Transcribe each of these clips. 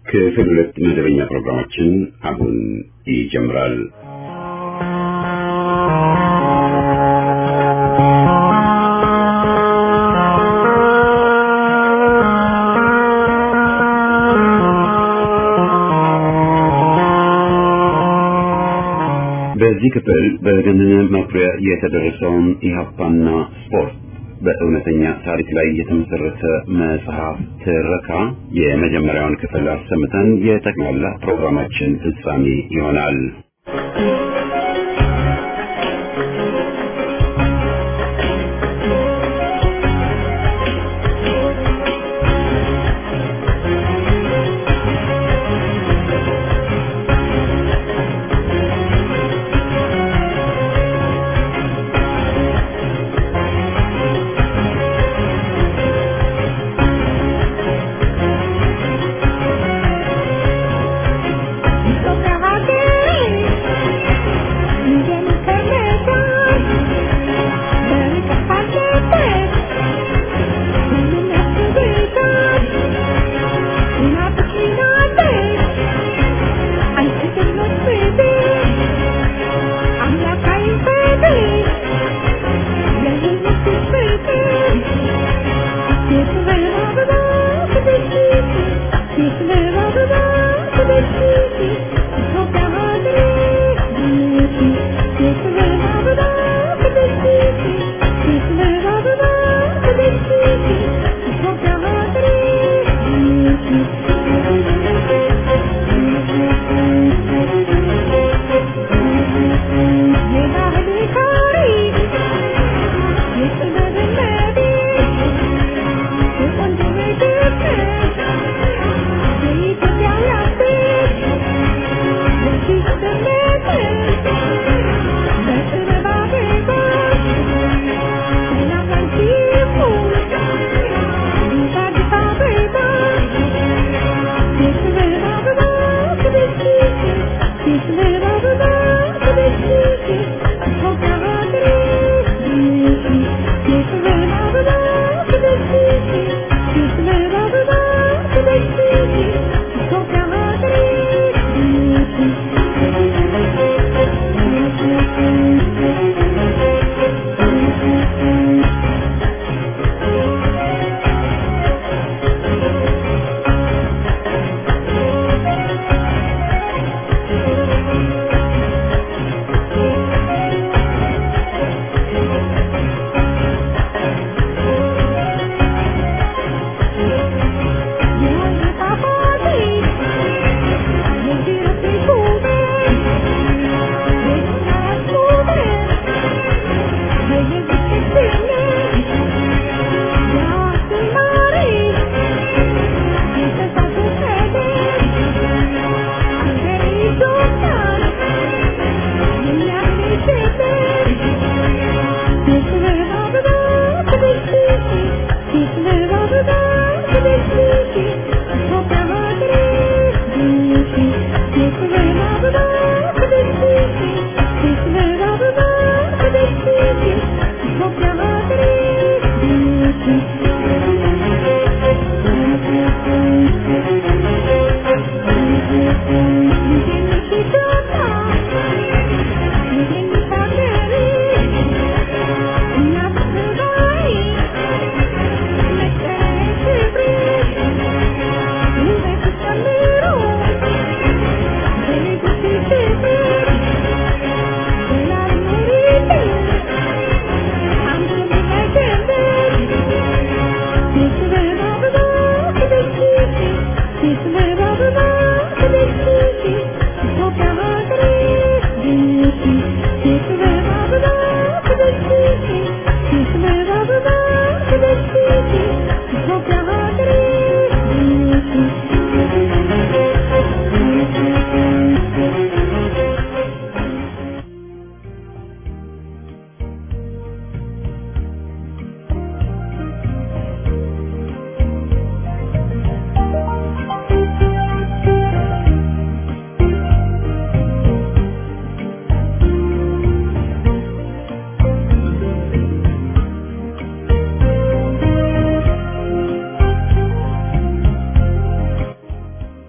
ክፍል 2 መደበኛ ፕሮግራማችን አሁን ይጀምራል። በዚህ ክፍል በገነነ መኩሪያ የተደረሰውን ኢህአፓና ስፖርት በእውነተኛ ታሪክ ላይ የተመሰረተ መጽሐፍ ትረካ የመጀመሪያውን ክፍል አሰምተን የጠቅላላ ፕሮግራማችን ፍጻሜ ይሆናል።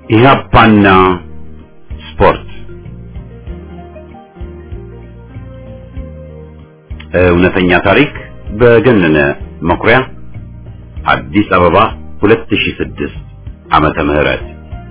ኢህአፓና ስፖርት እውነተኛ ታሪክ በገነነ መኩሪያ አዲስ አበባ 2006 ዓመተ ምህረት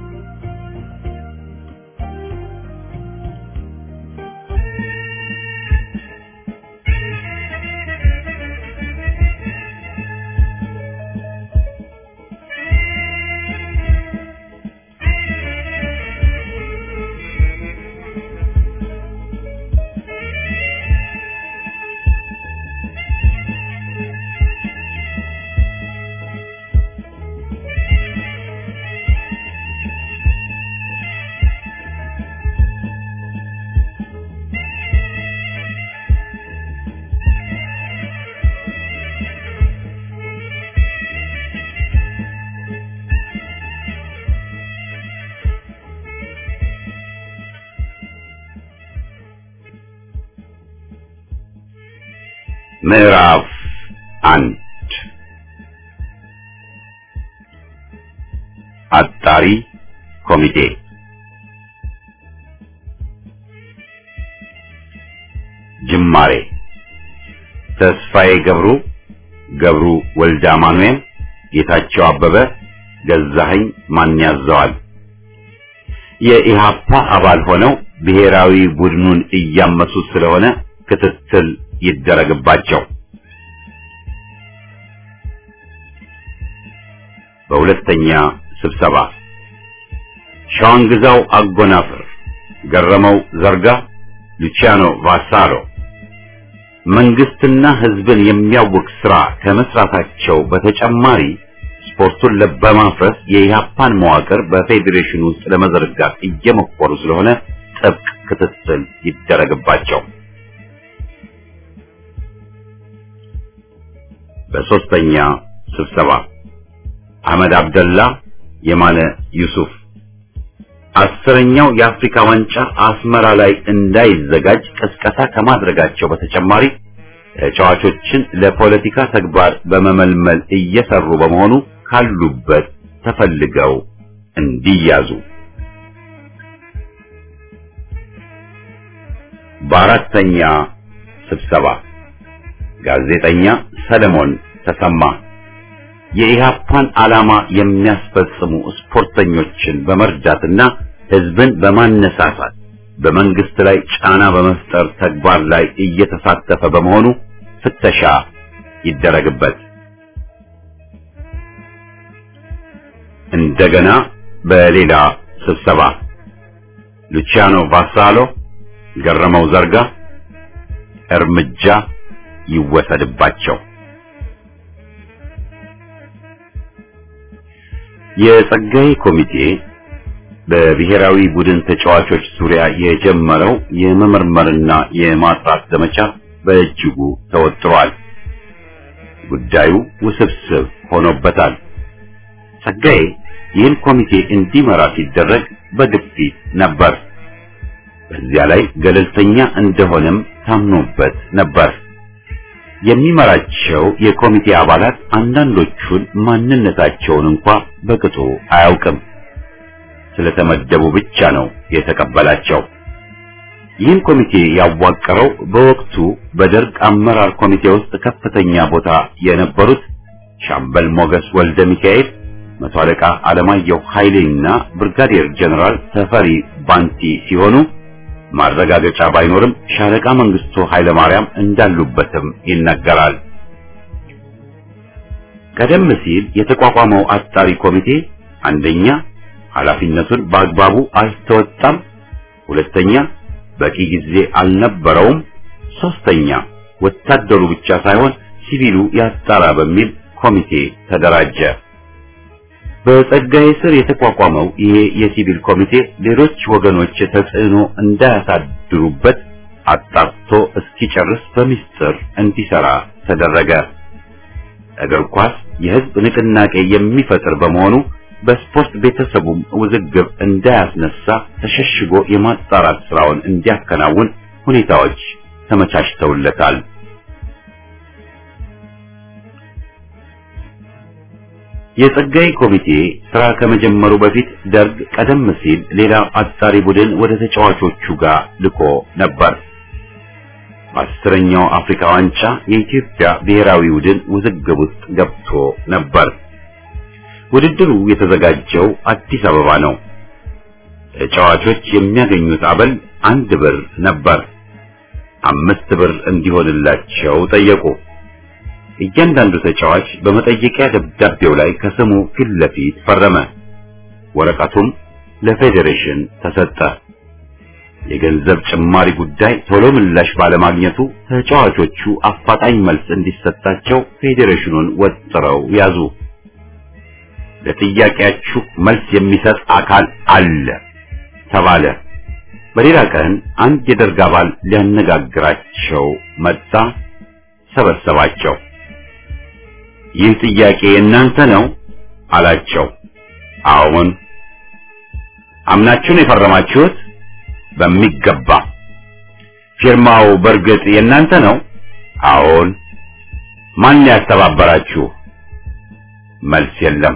ምዕራፍ 1 አጣሪ ኮሚቴ ጅማሬ ተስፋዬ ገብሩ ወልደ አማኑኤል ጌታቸው አበበ ገዛኸኝ ማን ያዘዋል የኢሃፓ አባል ሆነው ብሔራዊ ቡድኑን እያመሱ ስለሆነ ክትትል ይደረግባቸው። በሁለተኛ ስብሰባ ሻንግዛው አጎናፍር፣ ገረመው ዘርጋ፣ ሉቺያኖ ቫሳሎ መንግስትና ህዝብን የሚያውክ ስራ ከመስራታቸው በተጨማሪ ስፖርቱን በማፍረስ የኢሃፓን መዋቅር በፌዴሬሽኑ ውስጥ ለመዘርጋት እየሞከሩ ስለሆነ ጥብቅ ክትትል ይደረግባቸው። በሶስተኛ ስብሰባ አህመድ አብደላ፣ የማነ ዩሱፍ 10ኛው የአፍሪካ ዋንጫ አስመራ ላይ እንዳይዘጋጅ ቅስቀሳ ከማድረጋቸው በተጨማሪ ተጫዋቾችን ለፖለቲካ ተግባር በመመልመል እየሰሩ በመሆኑ ካሉበት ተፈልገው እንዲያዙ። በአራተኛ ስብሰባ ጋዜጠኛ ሰለሞን ተሰማ የኢሃፓን ዓላማ የሚያስፈጽሙ ስፖርተኞችን በመርዳትና ህዝብን በማነሳሳት በመንግስት ላይ ጫና በመፍጠር ተግባር ላይ እየተሳተፈ በመሆኑ ፍተሻ ይደረግበት። እንደገና በሌላ ስብሰባ ሉቺያኖ ቫሳሎ፣ ገረመው ዘርጋ እርምጃ ይወሰድባቸው። የጸጋይ ኮሚቴ በብሔራዊ ቡድን ተጫዋቾች ዙሪያ የጀመረው የመመርመርና የማጥራት ዘመቻ በእጅጉ ተወጥሯል። ጉዳዩ ውስብስብ ሆኖበታል። ጸጋይ ይህን ኮሚቴ እንዲመራ ሲደረግ በግፊት ነበር። በዚያ ላይ ገለልተኛ እንደሆነም ታምኖበት ነበር። የሚመራቸው የኮሚቴ አባላት አንዳንዶቹን ማንነታቸውን እንኳን በቅጡ አያውቅም። ስለተመደቡ ብቻ ነው የተቀበላቸው። ይህን ኮሚቴ ያዋቀረው በወቅቱ በደርግ አመራር ኮሚቴ ውስጥ ከፍተኛ ቦታ የነበሩት ሻምበል ሞገስ ወልደ ሚካኤል፣ መቶ አለቃ አለማየሁ ኃይሌና ብርጋዴር ጀነራል ተፈሪ ባንቲ ሲሆኑ ማረጋገጫ ባይኖርም ሻለቃ መንግስቱ ኃይለ ማርያም እንዳሉበትም ይነገራል። ቀደም ሲል የተቋቋመው አጣሪ ኮሚቴ አንደኛ ኃላፊነቱን በአግባቡ አልተወጣም፣ ሁለተኛ በቂ ጊዜ አልነበረውም፣ ሶስተኛ ወታደሩ ብቻ ሳይሆን ሲቪሉ ያጣራ በሚል ኮሚቴ ተደራጀ። በጸጋይ ስር የተቋቋመው ይሄ የሲቪል ኮሚቴ ሌሎች ወገኖች ተጽዕኖ እንዳያሳድሩበት አጣርቶ እስኪጨርስ በሚስጥር እንዲሰራ ተደረገ። እግር ኳስ የህዝብ ንቅናቄ የሚፈጥር በመሆኑ በስፖርት ቤተሰቡም ውዝግብ እንዳያስነሳ ተሸሽጎ የማጣራት ስራውን እንዲያከናውን ሁኔታዎች ተመቻችተውለታል። የጸጋይ ኮሚቴ ስራ ከመጀመሩ በፊት ደርግ ቀደም ሲል ሌላ አጣሪ ቡድን ወደ ተጫዋቾቹ ጋር ልኮ ነበር። በ10ኛው አፍሪካ ዋንጫ የኢትዮጵያ ብሔራዊ ቡድን ውዝግብ ውስጥ ገብቶ ነበር። ውድድሩ የተዘጋጀው አዲስ አበባ ነው። ተጫዋቾች የሚያገኙት አበል 1 ብር ነበር። 5 ብር እንዲሆንላቸው ጠየቁ። እያንዳንዱ ተጫዋች በመጠየቂያ ደብዳቤው ላይ ከስሙ ፊት ለፊት ፈረመ። ወረቀቱም ለፌዴሬሽን ተሰጠ። የገንዘብ ጭማሪ ጉዳይ ቶሎ ምላሽ ባለማግኘቱ ተጫዋቾቹ አፋጣኝ መልስ እንዲሰጣቸው ፌዴሬሽኑን ወጥረው ያዙ። ለጥያቄያችሁ መልስ የሚሰጥ አካል አለ ተባለ። በሌላ ቀን አንድ የደርግ አባል ሊያነጋግራቸው መጣ። ሰበሰባቸው። ይህ ጥያቄ እናንተ ነው አላቸው። አዎን። አምናችሁን የፈረማችሁት? በሚገባ። ፊርማው በርግጥ የእናንተ ነው? አዎን። ማን ያስተባበራችሁ? መልስ የለም።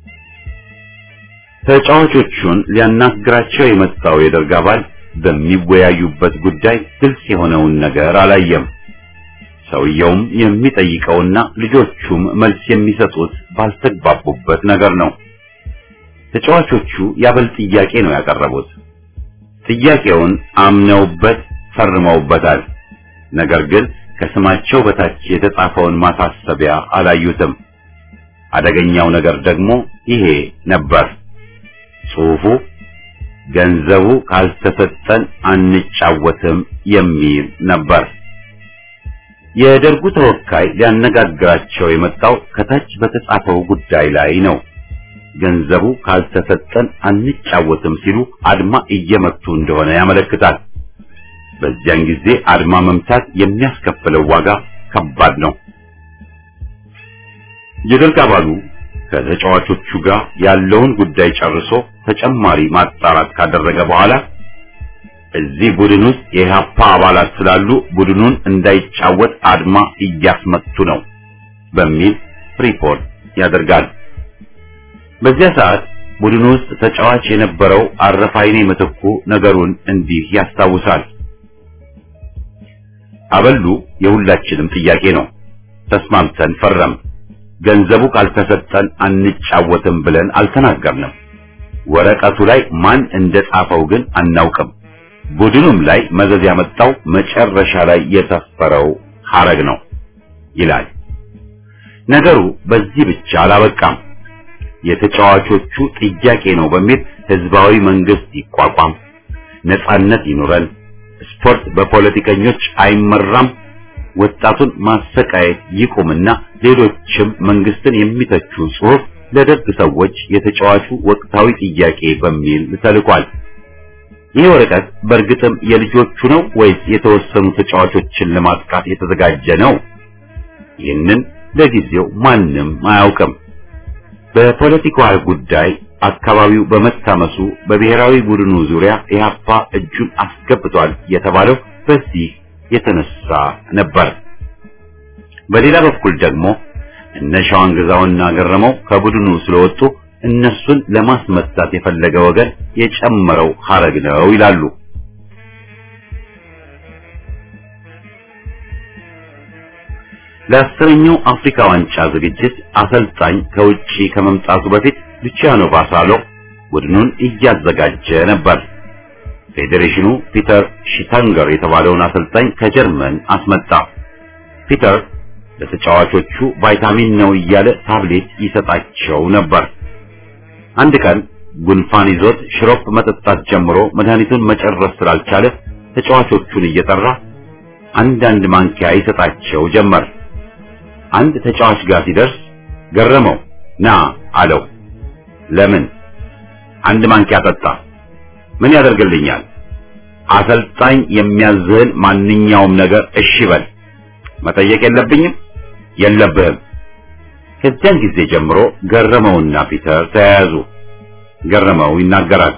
ተጫዋቾቹን ሊያናግራቸው የመጣው የደርግ አባል በሚወያዩበት ጉዳይ ግልጽ የሆነውን ነገር አላየም። ሰውየውም የሚጠይቀውና ልጆቹም መልስ የሚሰጡት ባልተግባቡበት ነገር ነው። ተጫዋቾቹ ያበል ጥያቄ ነው ያቀረቡት። ጥያቄውን አምነውበት ፈርመውበታል። ነገር ግን ከስማቸው በታች የተጻፈውን ማሳሰቢያ አላዩትም። አደገኛው ነገር ደግሞ ይሄ ነበር። ጽሑፉ ገንዘቡ ካልተሰጠን አንጫወትም የሚል ነበር። የደርጉ ተወካይ ሊያነጋግራቸው የመጣው ከታች በተጻፈው ጉዳይ ላይ ነው። ገንዘቡ ካልተሰጠን አንጫወትም ሲሉ አድማ እየመቱ እንደሆነ ያመለክታል። በዚያን ጊዜ አድማ መምታት የሚያስከፍለው ዋጋ ከባድ ነው። የደርግ አባሉ ከተጫዋቾቹ ጋር ያለውን ጉዳይ ጨርሶ ተጨማሪ ማጣራት ካደረገ በኋላ እዚህ ቡድን ውስጥ የኢህአፓ አባላት ስላሉ ቡድኑን እንዳይጫወት አድማ እያስመቱ ነው በሚል ሪፖርት ያደርጋል። በዚያ ሰዓት ቡድኑ ውስጥ ተጫዋች የነበረው አረፋይኔ ምትኩ ነገሩን እንዲህ ያስታውሳል። አበሉ የሁላችንም ጥያቄ ነው። ተስማምተን ፈረም። ገንዘቡ ካልተሰጠን አንጫወትም ብለን አልተናገርንም። ወረቀቱ ላይ ማን እንደጻፈው ግን አናውቅም። ቡድኑም ላይ መዘዝ ያመጣው መጨረሻ ላይ የሰፈረው ሐረግ ነው ይላል። ነገሩ በዚህ ብቻ አላበቃም። የተጫዋቾቹ ጥያቄ ነው በሚል ህዝባዊ መንግስት ይቋቋም፣ ነጻነት ይኑረን፣ ስፖርት በፖለቲከኞች አይመራም፣ ወጣቱን ማሰቃየት ይቁምና ሌሎችም መንግስትን የሚተቹ ጽሑፍ ለደርግ ሰዎች የተጫዋቹ ወቅታዊ ጥያቄ በሚል ተልኳል። ይህ ወረቀት በእርግጥም የልጆቹ ነው ወይስ የተወሰኑ ተጫዋቾችን ለማጥቃት የተዘጋጀ ነው? ይህንን ለጊዜው ማንም አያውቅም። በፖለቲካዊ ጉዳይ አካባቢው በመታመሱ በብሔራዊ ቡድኑ ዙሪያ ኢህአፓ እጁን አስገብቷል የተባለው በዚህ የተነሳ ነበር። በሌላ በኩል ደግሞ እነ ሻዋንግዛውና ገረመው ከቡድኑ ስለወጡ እነሱን ለማስመታት የፈለገ ወገን የጨመረው ሐረግ ነው ይላሉ። ለአስረኛው አፍሪካ ዋንጫ ዝግጅት አሰልጣኝ ከውጪ ከመምጣቱ በፊት ሉቺያኖ ባሳሎ ቡድኑን እያዘጋጀ ነበር። ፌዴሬሽኑ ፒተር ሽታንገር የተባለውን አሰልጣኝ ከጀርመን አስመጣ። ፒተር ለተጫዋቾቹ ቫይታሚን ነው እያለ ታብሌት ይሰጣቸው ነበር። አንድ ቀን ጉንፋን ይዞት ሽሮፕ መጠጣት ጀምሮ መድኃኒቱን መጨረስ ስላልቻለ ተጫዋቾቹን እየጠራ አንዳንድ ማንኪያ ይሰጣቸው ጀመር። አንድ ተጫዋች ጋር ሲደርስ ገረመው ና አለው። ለምን? አንድ ማንኪያ ጠጣ። ምን ያደርግልኛል? አሰልጣኝ የሚያዝህን ማንኛውም ነገር እሺ በል። መጠየቅ የለብኝም? የለብህም። ከዚያን ጊዜ ጀምሮ ገረመውና ፒተር ተያያዙ። ገረመው ይናገራል።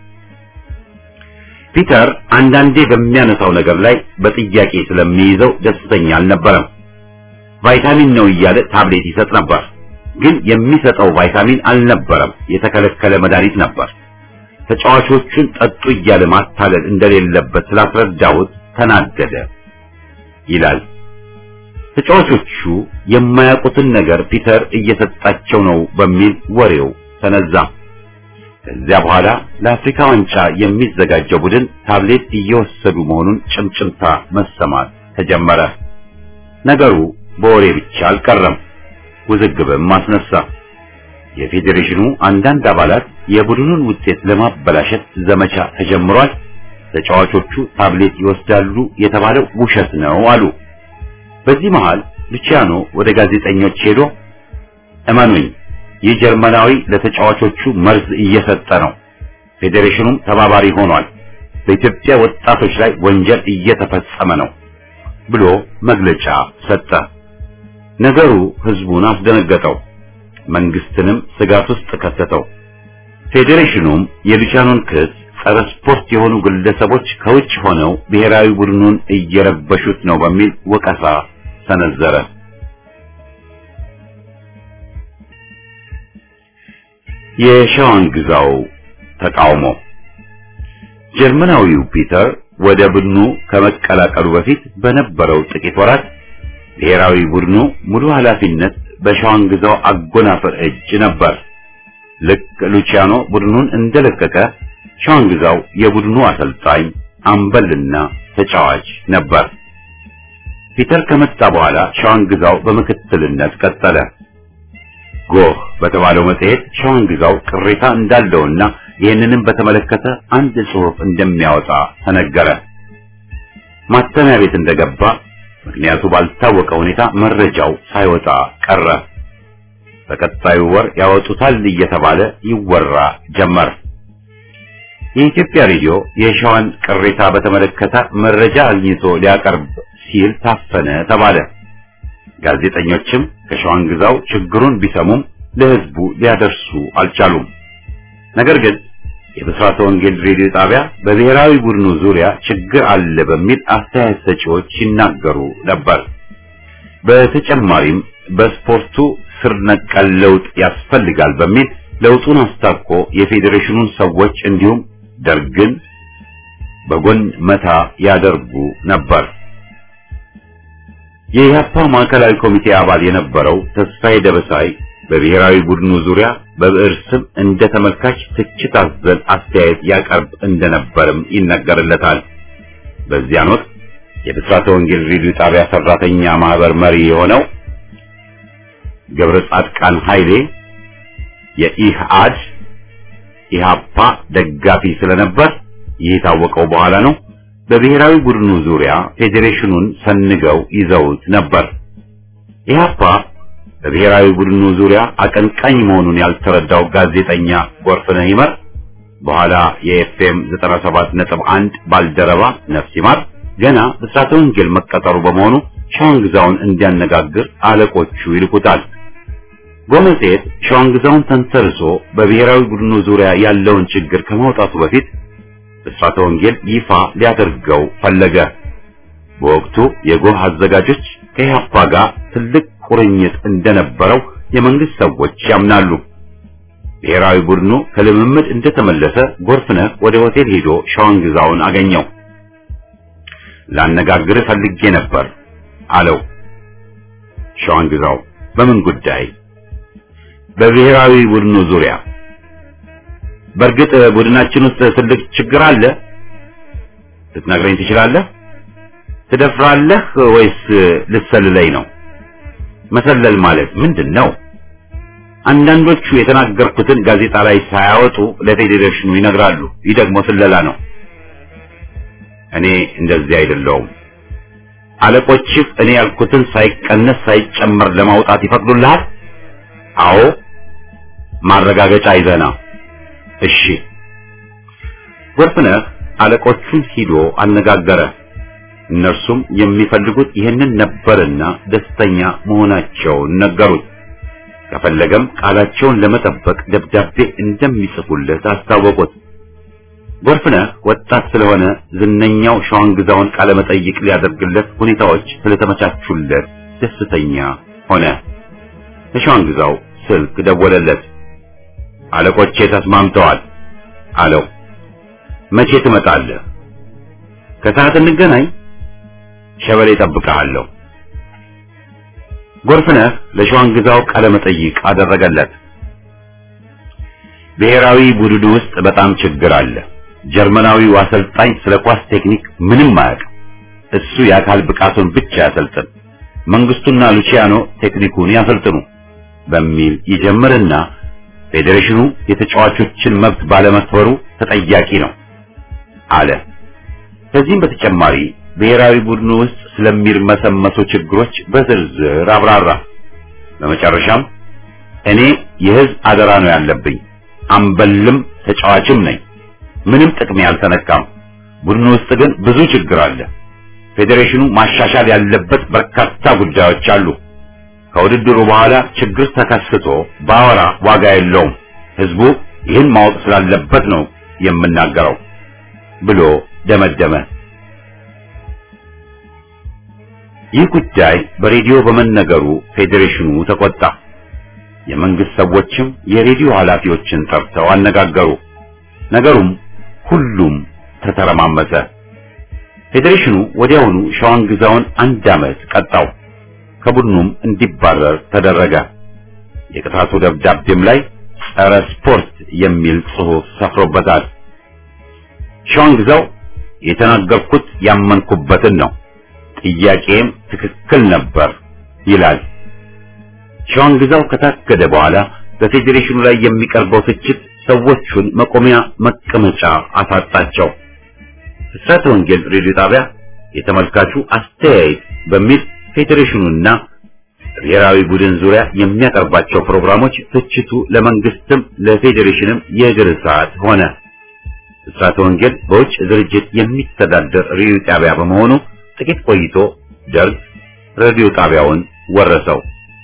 ፒተር አንዳንዴ በሚያነሳው ነገር ላይ በጥያቄ ስለሚይዘው ደስተኛ አልነበረም። ቫይታሚን ነው እያለ ታብሌት ይሰጥ ነበር። ግን የሚሰጠው ቫይታሚን አልነበረም፣ የተከለከለ መድኃኒት ነበር። ተጫዋቾቹን ጠጡ እያለ ማታለል እንደሌለበት ስላስረዳሁት ተናደደ ይላል። ተጫዋቾቹ የማያውቁትን ነገር ፒተር እየሰጣቸው ነው በሚል ወሬው ተነዛ። ከዚያ በኋላ ለአፍሪካ ዋንጫ የሚዘጋጀው ቡድን ታብሌት እየወሰዱ መሆኑን ጭምጭምታ መሰማት ተጀመረ። ነገሩ በወሬ ብቻ አልቀረም፣ ውዝግብም አስነሳ። የፌዴሬሽኑ አንዳንድ አባላት የቡድኑን ውጤት ለማበላሸት ዘመቻ ተጀምሯል፣ ተጫዋቾቹ ታብሌት ይወስዳሉ የተባለው ውሸት ነው አሉ። በዚህ መሃል ሉቺያኖ ወደ ጋዜጠኞች ሄዶ እመኑኝ፣ ይህ ጀርመናዊ ለተጫዋቾቹ መርዝ እየሰጠ ነው፣ ፌዴሬሽኑም ተባባሪ ሆኗል፣ በኢትዮጵያ ወጣቶች ላይ ወንጀል እየተፈጸመ ነው ብሎ መግለጫ ሰጠ። ነገሩ ህዝቡን አስደነገጠው፣ መንግስትንም ስጋት ውስጥ ከተተው። ፌዴሬሽኑም የሉቺያኖን ክስ ጸረ ስፖርት የሆኑ ግለሰቦች ከውጭ ሆነው ብሔራዊ ቡድኑን እየረበሹት ነው በሚል ወቀሳ ሰነዘረ። የሻዋን ግዛው ተቃውሞ። ጀርመናዊው ፒተር ወደ ቡድኑ ከመቀላቀሉ በፊት በነበረው ጥቂት ወራት ብሔራዊ ቡድኑ ሙሉ ኃላፊነት በሻዋን ግዛው አጎናፍር እጅ ነበር። ልክ ሉቺያኖ ቡድኑን እንደለቀቀ ሻዋን ግዛው የቡድኑ አሰልጣኝ፣ አምበልና ተጫዋች ነበር። ፒተር ከመጣ በኋላ ሻዋን ግዛው በምክትልነት ቀጠለ። ጎህ በተባለው መጽሔት ሻዋን ግዛው ቅሬታ እንዳለውና ይህንንም በተመለከተ አንድ ጽሑፍ እንደሚያወጣ ተነገረ። ማተሚያ ቤት እንደገባ ምክንያቱ ባልታወቀ ሁኔታ መረጃው ሳይወጣ ቀረ። በቀጣዩ ወር ያወጡታል እየተባለ ይወራ ጀመር። የኢትዮጵያ ሬዲዮ የሻዋን ቅሬታ በተመለከተ መረጃ አግኝቶ ሊያቀርብ ሲል ታፈነ ተባለ። ጋዜጠኞችም ከሻዋን ግዛው ችግሩን ቢሰሙም ለህዝቡ ሊያደርሱ አልቻሉም። ነገር ግን የብስራተ ወንጌል ሬዲዮ ጣቢያ በብሔራዊ ቡድኑ ዙሪያ ችግር አለ በሚል አስተያየት ሰጪዎች ሲናገሩ ነበር። በተጨማሪም በስፖርቱ ስር ነቀል ለውጥ ያስፈልጋል በሚል ለውጡን አስታኮ የፌዴሬሽኑን ሰዎች እንዲሁም ደርግን በጎን መታ ያደርጉ ነበር። የኢህአፓ ማዕከላዊ ኮሚቴ አባል የነበረው ተስፋዬ ደበሳይ በብሔራዊ ቡድኑ ዙሪያ በብዕር ስም እንደ ተመልካች ትችት አዘል አስተያየት ያቀርብ እንደነበርም ይነገርለታል። በዚያን ወቅት የብስራተ ወንጌል ሬዲዮ ጣቢያ ሰራተኛ ማህበር መሪ የሆነው ገብረ ጻድቃን ኃይሌ የኢህአድ ኢህአፓ ደጋፊ ስለነበር ይህ የታወቀው በኋላ ነው። በብሔራዊ ቡድኑ ዙሪያ ፌዴሬሽኑን ሰንገው ይዘውት ነበር። ኢህአፓ በብሔራዊ ቡድኑ ዙሪያ አቀንቃኝ መሆኑን ያልተረዳው ጋዜጠኛ ጎርፍነህ ይመር በኋላ የኤፍኤም 97.1 ባልደረባ ነፍስ ይማር ገና ብስራተ ወንጌል መቀጠሩ በመሆኑ ሻዋን ግዛውን እንዲያነጋግር አለቆቹ ይልኩታል። ጎመሴት ሻዋን ግዛውን ተንተርሶ በብሔራዊ ቡድኑ ዙሪያ ያለውን ችግር ከማውጣቱ በፊት ብስራተ ወንጌል ይፋ ሊያደርገው ፈለገ። በወቅቱ የጎህ አዘጋጆች ከኢህአፓ ጋር ትልቅ ቁርኝት እንደነበረው የመንግስት ሰዎች ያምናሉ። ብሔራዊ ቡድኑ ከልምምድ እንደተመለሰ ጎርፍነህ ወደ ሆቴል ሄዶ ሻዋን ግዛውን አገኘው። ላነጋግርህ ፈልጌ ነበር አለው። ሻዋን ግዛው በምን ጉዳይ? በብሔራዊ ቡድኑ ዙሪያ። በእርግጥ ቡድናችን ውስጥ ትልቅ ችግር አለ፣ ልትነግረኝ ትችላለህ? ትደፍራለህ ወይስ ልትሰልለኝ ነው? መሰለል ማለት ምንድን ነው? አንዳንዶቹ የተናገርኩትን ጋዜጣ ላይ ሳያወጡ ለፌዴሬሽኑ ይነግራሉ። ይህ ደግሞ ስለላ ነው። እኔ እንደዚህ አይደለሁም። አለቆችህ እኔ ያልኩትን ሳይቀነስ ሳይጨመር ለማውጣት ይፈቅዱልሃል? አዎ። ማረጋገጫ ይዘና። እሺ። ጎርፍነህ አለቆቹን ሂዶ አነጋገረ። እነርሱም የሚፈልጉት ይህንን ነበርና ደስተኛ መሆናቸውን ነገሩት። ከፈለገም ቃላቸውን ለመጠበቅ ደብዳቤ እንደሚጽፉለት አስታወቁት። ጎርፍነህ ወጣት ስለሆነ ዝነኛው ሻዋን ግዛውን ቃለ መጠይቅ ሊያደርግለት ሁኔታዎች ስለተመቻቹለት ደስተኛ ሆነ። ለሻዋን ግዛው ስልክ ደወለለት። አለቆቼ ተስማምተዋል አለው። መቼ ትመጣለህ? ከሰዓት እንገናኝ። ሸበሌ እጠብቅሃለሁ። ጎርፍነህ ለሸዋንግዛው ቃለ መጠይቅ አደረገለት። ብሔራዊ ቡድኑ ውስጥ በጣም ችግር አለ። ጀርመናዊው አሰልጣኝ ስለ ኳስ ቴክኒክ ምንም አያውቅም። እሱ የአካል ብቃቱን ብቻ ያሰልጥን፣ መንግስቱና ሉቺያኖ ቴክኒኩን ያሰልጥኑ በሚል ይጀምርና ፌዴሬሽኑ የተጫዋቾችን መብት ባለመክበሩ ተጠያቂ ነው አለ። ከዚህም በተጨማሪ ብሔራዊ ቡድኑ ውስጥ ስለሚርመሰመሱ ችግሮች በዝርዝር አብራራ። በመጨረሻም እኔ የህዝብ አደራ ነው ያለብኝ፣ አምበልም ተጫዋችም ነኝ፣ ምንም ጥቅሜ አልተነካም። ቡድኑ ውስጥ ግን ብዙ ችግር አለ። ፌዴሬሽኑ ማሻሻል ያለበት በርካታ ጉዳዮች አሉ። ከውድድሩ በኋላ ችግር ተከስቶ ባወራ ዋጋ የለውም። ህዝቡ ይህን ማወቅ ስላለበት ነው የምናገረው ብሎ ደመደመ። ይህ ጉዳይ በሬዲዮ በመነገሩ ፌዴሬሽኑ ተቆጣ። የመንግስት ሰዎችም የሬዲዮ ኃላፊዎችን ጠርተው አነጋገሩ። ነገሩም ሁሉም ተተረማመሰ። ፌዴሬሽኑ ወዲያውኑ ሸዋንግዛውን 1 ዓመት ቀጣው። ከቡድኑም እንዲባረር ተደረገ። የቅጣቱ ደብዳቤም ላይ ጸረ ስፖርት የሚል ጽሑፍ ሰፍሮበታል። ሸዋንግዛው የተናገርኩት ያመንኩበትን ነው፣ ጥያቄም ትክክል ነበር ይላል። ሸዋንግዛው ከታገደ በኋላ በፌዴሬሽኑ ላይ የሚቀርበው ትችት ሰዎቹን መቆሚያ መቀመጫ አሳጣቸው። ብስራተ ወንጌል ሬዲዮ ጣቢያ የተመልካቹ አስተያየት በሚል ፌዴሬሽኑና ብሔራዊ ቡድን ዙሪያ የሚያቀርባቸው ፕሮግራሞች ትችቱ ለመንግስትም ለፌዴሬሽንም የእግር እሳት ሆነ። ብስራተ ወንጌል በውጭ ድርጅት የሚተዳደር ሬዲዮ ጣቢያ በመሆኑ ጥቂት ቆይቶ ደርግ ሬዲዮ ጣቢያውን ወረሰው።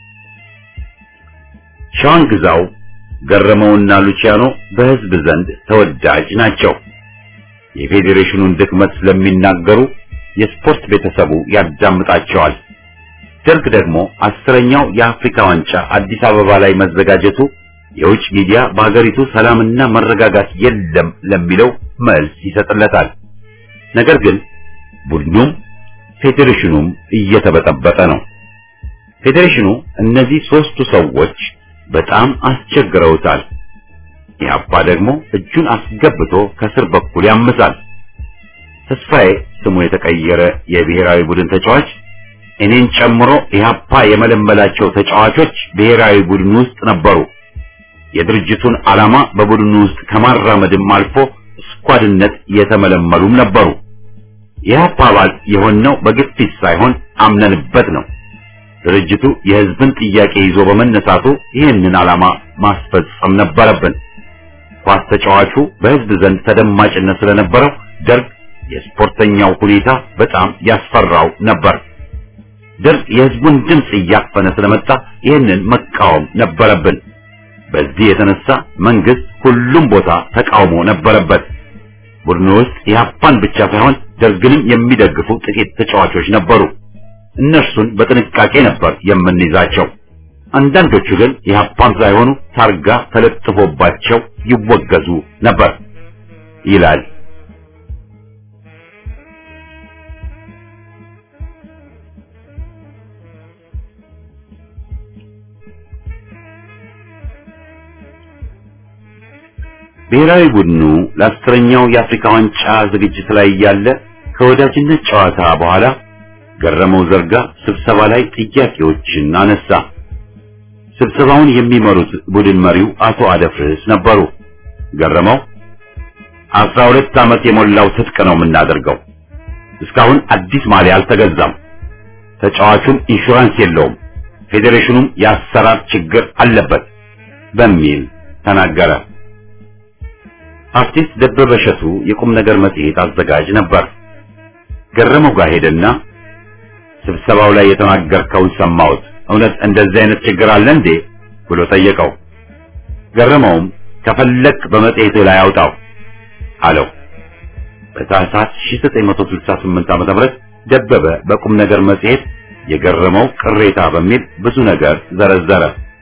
ሸዋንግዛው፣ ገረመውና ሉቺያኖ በህዝብ ዘንድ ተወዳጅ ናቸው። የፌዴሬሽኑን ድክመት ስለሚናገሩ የስፖርት ቤተሰቡ ያዳምጣቸዋል። ደርግ ደግሞ 10ኛው የአፍሪካ ዋንጫ አዲስ አበባ ላይ መዘጋጀቱ የውጭ ሚዲያ በአገሪቱ ሰላምና መረጋጋት የለም ለሚለው መልስ ይሰጥለታል። ነገር ግን ቡድኑም ፌዴሬሽኑም እየተበጠበጠ ነው። ፌዴሬሽኑ እነዚህ 3ቱ ሰዎች በጣም አስቸግረውታል። ኢህአፓ ደግሞ እጁን አስገብቶ ከስር በኩል ያምሳል። ተስፋዬ ስሙ የተቀየረ የብሔራዊ ቡድን ተጫዋች እኔን ጨምሮ ኢህአፓ የመለመላቸው ተጫዋቾች ብሔራዊ ቡድን ውስጥ ነበሩ። የድርጅቱን ዓላማ በቡድኑ ውስጥ ከማራመድም አልፎ ስኳድነት የተመለመሉም ነበሩ። ኢህአፓ አባል የሆነው በግፊት ሳይሆን አምነንበት ነው። ድርጅቱ የህዝብን ጥያቄ ይዞ በመነሳቱ ይህንን ዓላማ ማስፈጸም ነበረብን። ኳስ ተጫዋቹ በህዝብ ዘንድ ተደማጭነት ስለነበረው ደርግ የስፖርተኛው ሁኔታ በጣም ያስፈራው ነበር። ደርግ የህዝቡን ድምጽ እያፈነ ስለመጣ ይህንን መቃወም ነበረብን። በዚህ የተነሳ መንግስት ሁሉም ቦታ ተቃውሞ ነበረበት። ቡድኑ ውስጥ ኢህአፓን ብቻ ሳይሆን ደርግንም የሚደግፉ ጥቂት ተጫዋቾች ነበሩ። እነርሱን በጥንቃቄ ነበር የምንይዛቸው። አንዳንዶቹ ግን ኢህአፓን ሳይሆኑ ታርጋ ተለጥፎባቸው ይወገዙ ነበር ይላል። ብሔራዊ ቡድኑ ለ10ኛው የአፍሪካ ዋንጫ ዝግጅት ላይ ያለ ከወዳጅነት ጨዋታ በኋላ ገረመው ዘርጋ ስብሰባ ላይ ጥያቄዎችን አነሳ። ስብሰባውን የሚመሩት ቡድን መሪው አቶ አደፍርስ ነበሩ። ገረመው 12 ዓመት የሞላው ትጥቅ ነው የምናደርገው። እስካሁን አዲስ ማሊያ አልተገዛም። ተጫዋቹም ኢንሹራንስ የለውም። ፌዴሬሽኑም የአሰራር ችግር አለበት በሚል ተናገረ። አርቲስት ደበበ እሸቱ የቁም ነገር መጽሔት አዘጋጅ ነበር። ገረመው ጋር ሄደና ስብሰባው ላይ የተናገርከውን ሰማሁት፣ እውነት እንደዚህ አይነት ችግር አለ እንዴ ብሎ ጠየቀው። ገረመውም ከፈለክ በመጽሔት ላይ አውጣው አለው። በታህሳስ 1968 ዓ.ም ደበበ በቁም ነገር መጽሔት የገረመው ቅሬታ በሚል ብዙ ነገር ዘረዘረ።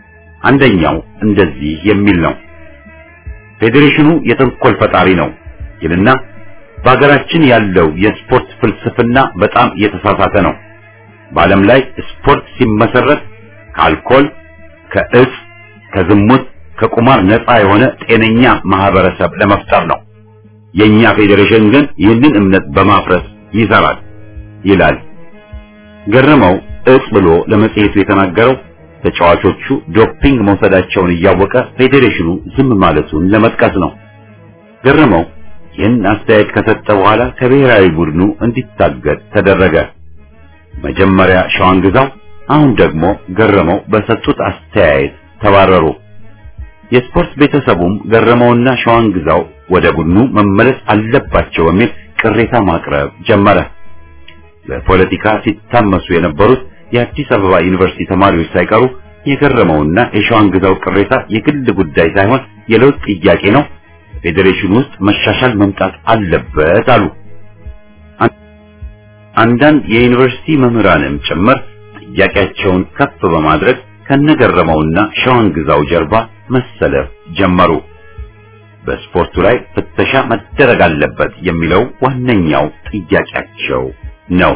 አንደኛው እንደዚህ የሚል ነው። ፌዴሬሽኑ የተንኮል ፈጣሪ ነው ይልና በአገራችን ያለው የስፖርት ፍልስፍና በጣም የተሳሳተ ነው። በዓለም ላይ ስፖርት ሲመሰረት ከአልኮል፣ ከእጽ፣ ከዝሙት፣ ከቁማር ነፃ የሆነ ጤነኛ ማህበረሰብ ለመፍጠር ነው። የኛ ፌዴሬሽን ግን ይህንን እምነት በማፍረስ ይሰራል ይላል። ገረመው እጽ ብሎ ለመጽሔቱ የተናገረው ተጫዋቾቹ ዶፒንግ መውሰዳቸውን እያወቀ ፌዴሬሽኑ ዝም ማለቱን ለመጥቀስ ነው። ገረመው ይህን አስተያየት ከሰጠ በኋላ ከብሔራዊ ቡድኑ እንዲታገድ ተደረገ። መጀመሪያ ሸዋንግዛው፣ አሁን ደግሞ ገረመው በሰጡት አስተያየት ተባረሩ። የስፖርት ቤተሰቡም ገረመውና ሸዋንግዛው ወደ ቡድኑ መመለስ አለባቸው በሚል ቅሬታ ማቅረብ ጀመረ። በፖለቲካ ሲታመሱ የነበሩት የአዲስ አበባ ዩኒቨርሲቲ ተማሪዎች ሳይቀሩ የገረመውና የሸዋንግዛው ቅሬታ የግል ጉዳይ ሳይሆን የለውጥ ጥያቄ ነው፣ ፌዴሬሽኑ ውስጥ መሻሻል መምጣት አለበት አሉ። አንዳንድ የዩኒቨርሲቲ መምህራንም ጭምር ጥያቄያቸውን ከፍ በማድረግ ከነገረመውና ሸዋንግዛው ጀርባ መሰለፍ ጀመሩ። በስፖርቱ ላይ ፍተሻ መደረግ አለበት የሚለው ዋነኛው ጥያቄያቸው ነው።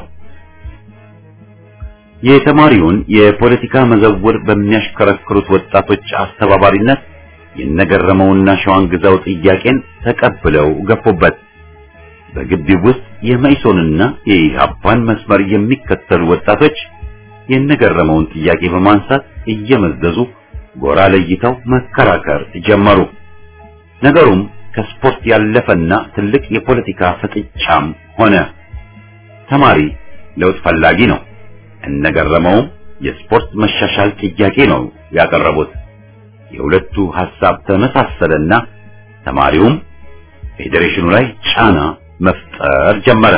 የተማሪውን የፖለቲካ መዘውር በሚያሽከረክሩት ወጣቶች አስተባባሪነት የነገረመውና ሸዋንግዛው ጥያቄን ተቀብለው ገፉበት። በግቢው ውስጥ የመኢሶንና የኢህአፓን መስመር የሚከተሉ ወጣቶች የነገረመውን ጥያቄ በማንሳት እየመዘዙ ጎራ ለይተው መከራከር ጀመሩ። ነገሩም ከስፖርት ያለፈና ትልቅ የፖለቲካ ፍጥጫም ሆነ። ተማሪ ለውጥ ፈላጊ ነው። እነገረመውም የስፖርት መሻሻል ጥያቄ ነው ያቀረቡት። የሁለቱ ሐሳብ ተመሳሰለና ተማሪውም ፌዴሬሽኑ ላይ ጫና መፍጠር ጀመረ።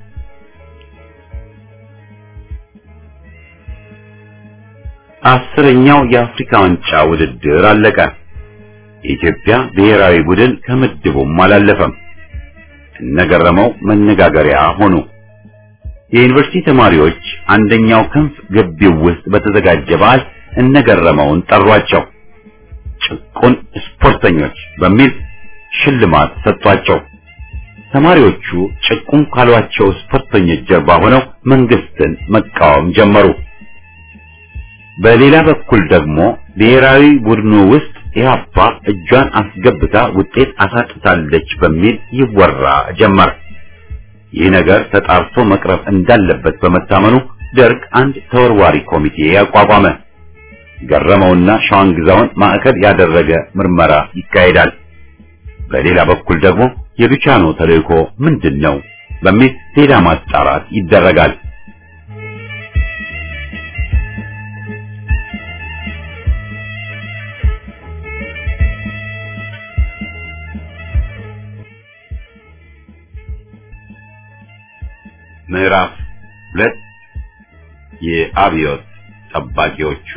አስረኛው የአፍሪካ ዋንጫ ውድድር አለቀ። የኢትዮጵያ ብሔራዊ ቡድን ከምድቡም አላለፈም። እነገረመው መነጋገሪያ ሆኑ። የዩኒቨርሲቲ ተማሪዎች አንደኛው ክንፍ ግቢው ውስጥ በተዘጋጀ በዓል እነገረመውን ጠሯቸው። ጭቁን ስፖርተኞች በሚል ሽልማት ሰጧቸው። ተማሪዎቹ ጭቁን ካሏቸው ስፖርተኞች ጀርባ ሆነው መንግስትን መቃወም ጀመሩ። በሌላ በኩል ደግሞ ብሔራዊ ቡድኑ ውስጥ ኢህአፓ እጇን አስገብታ ውጤት አሳጥታለች በሚል ይወራ ጀመር። ይህ ነገር ተጣርቶ መቅረብ እንዳለበት በመታመኑ ደርግ አንድ ተወርዋሪ ኮሚቴ ያቋቋመ። ገረመውና ሸዋንግዛውን ማዕከል ያደረገ ምርመራ ይካሄዳል። በሌላ በኩል ደግሞ የሉቻኖ ተልእኮ ምንድነው በሚል ሌላ ማጣራት ይደረጋል። ምዕራፍ 2 የአብዮት ጠባቂዎቹ።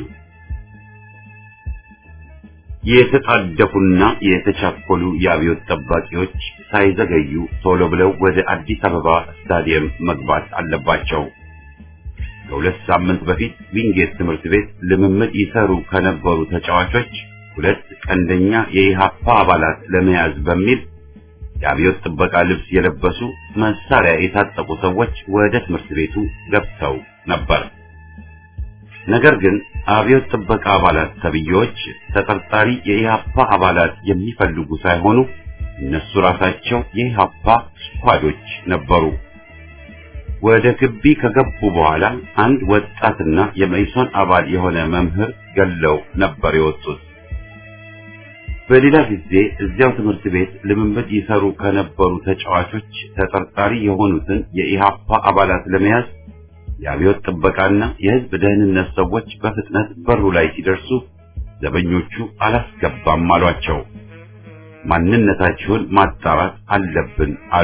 የተጣደፉና የተቻኮሉ የአብዮት ጠባቂዎች ሳይዘገዩ ቶሎ ብለው ወደ አዲስ አበባ ስታዲየም መግባት አለባቸው። ከሁለት ሳምንት በፊት ዊንጌት ትምህርት ቤት ልምምድ ይሰሩ ከነበሩ ተጫዋቾች ሁለት ቀንደኛ የኢሃፓ አባላት ለመያዝ በሚል የአብዮት ጥበቃ ልብስ የለበሱ መሳሪያ የታጠቁ ሰዎች ወደ ትምህርት ቤቱ ገብተው ነበር። ነገር ግን አብዮት ጥበቃ አባላት ተብዬዎች ተጠርጣሪ የኢሃፓ አባላት የሚፈልጉ ሳይሆኑ እነሱ ራሳቸው የኢሃፓ ስኳዶች ነበሩ። ወደ ግቢ ከገቡ በኋላ አንድ ወጣትና የመኢሶን አባል የሆነ መምህር ገለው ነበር የወጡት። በሌላ ጊዜ እዚያው ትምህርት ቤት ልምምድ ይሰሩ ከነበሩ ተጫዋቾች ተጠርጣሪ የሆኑትን የኢሃፓ አባላት ለመያዝ የአብዮት ጥበቃና የሕዝብ ደህንነት ሰዎች በፍጥነት በሩ ላይ ሲደርሱ ዘበኞቹ አላስገባም አሏቸው። ማንነታቸውን ማጣራት አለብን አሉ።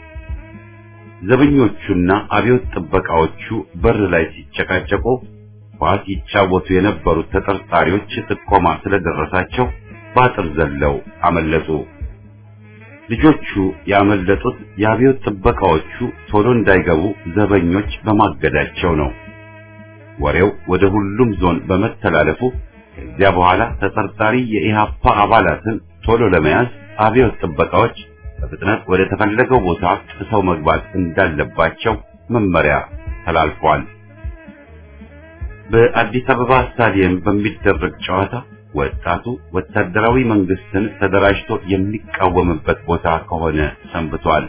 ዘበኞቹና አብዮት ጥበቃዎቹ በር ላይ ሲጨቃጨቁ ኳስ ይጫወቱ የነበሩት ተጠርጣሪዎች ጥቆማ ስለደረሳቸው ባጥር ዘለው አመለጡ። ልጆቹ ያመለጡት የአብዮት ጥበቃዎቹ ቶሎ እንዳይገቡ ዘበኞች በማገዳቸው ነው። ወሬው ወደ ሁሉም ዞን በመተላለፉ ከዚያ በኋላ ተጠርጣሪ የኢሃፓ አባላትን ቶሎ ለመያዝ አብዮት ጥበቃዎች በፍጥነት ወደ ተፈለገው ቦታ ጥሰው መግባት እንዳለባቸው መመሪያ ተላልፏል። በአዲስ አበባ ስታዲየም በሚደረግ ጨዋታ ወጣቱ ወታደራዊ መንግስትን ተደራጅቶ የሚቃወምበት ቦታ ከሆነ ሰንብቷል።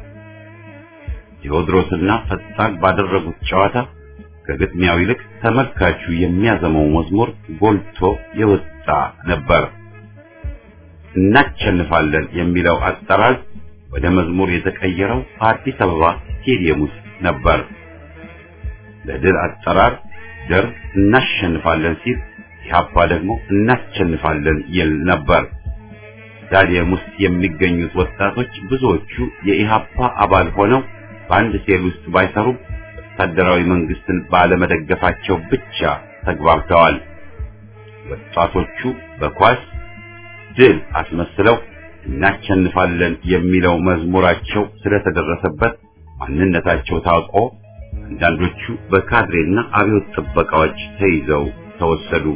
ቴዎድሮስና ፈጣን ባደረጉት ጨዋታ ከግጥሚያው ይልቅ ተመልካቹ የሚያዘመው መዝሙር ጎልቶ የወጣ ነበር። እናሸንፋለን የሚለው አጠራር ወደ መዝሙር የተቀየረው አዲስ አበባ ስቴዲየም ውስጥ ነበር። ለድል አጠራር ደርግ እናሸንፋለን ሲል ኢህአፓ ደግሞ እናሸንፋለን ይል ነበር። ስታዲየም ውስጥ የሚገኙት ወጣቶች ብዙዎቹ የኢህአፓ አባል ሆነው በአንድ ሴል ውስጥ ባይሰሩም ወታደራዊ መንግስትን ባለመደገፋቸው ብቻ ተግባብተዋል። ወጣቶቹ በኳስ ድል አስመስለው እናሸንፋለን የሚለው መዝሙራቸው ስለተደረሰበት ማንነታቸው ታውቆ አንዳንዶቹ በካድሬና አብዮት ጥበቃዎች ተይዘው ተወሰዱ።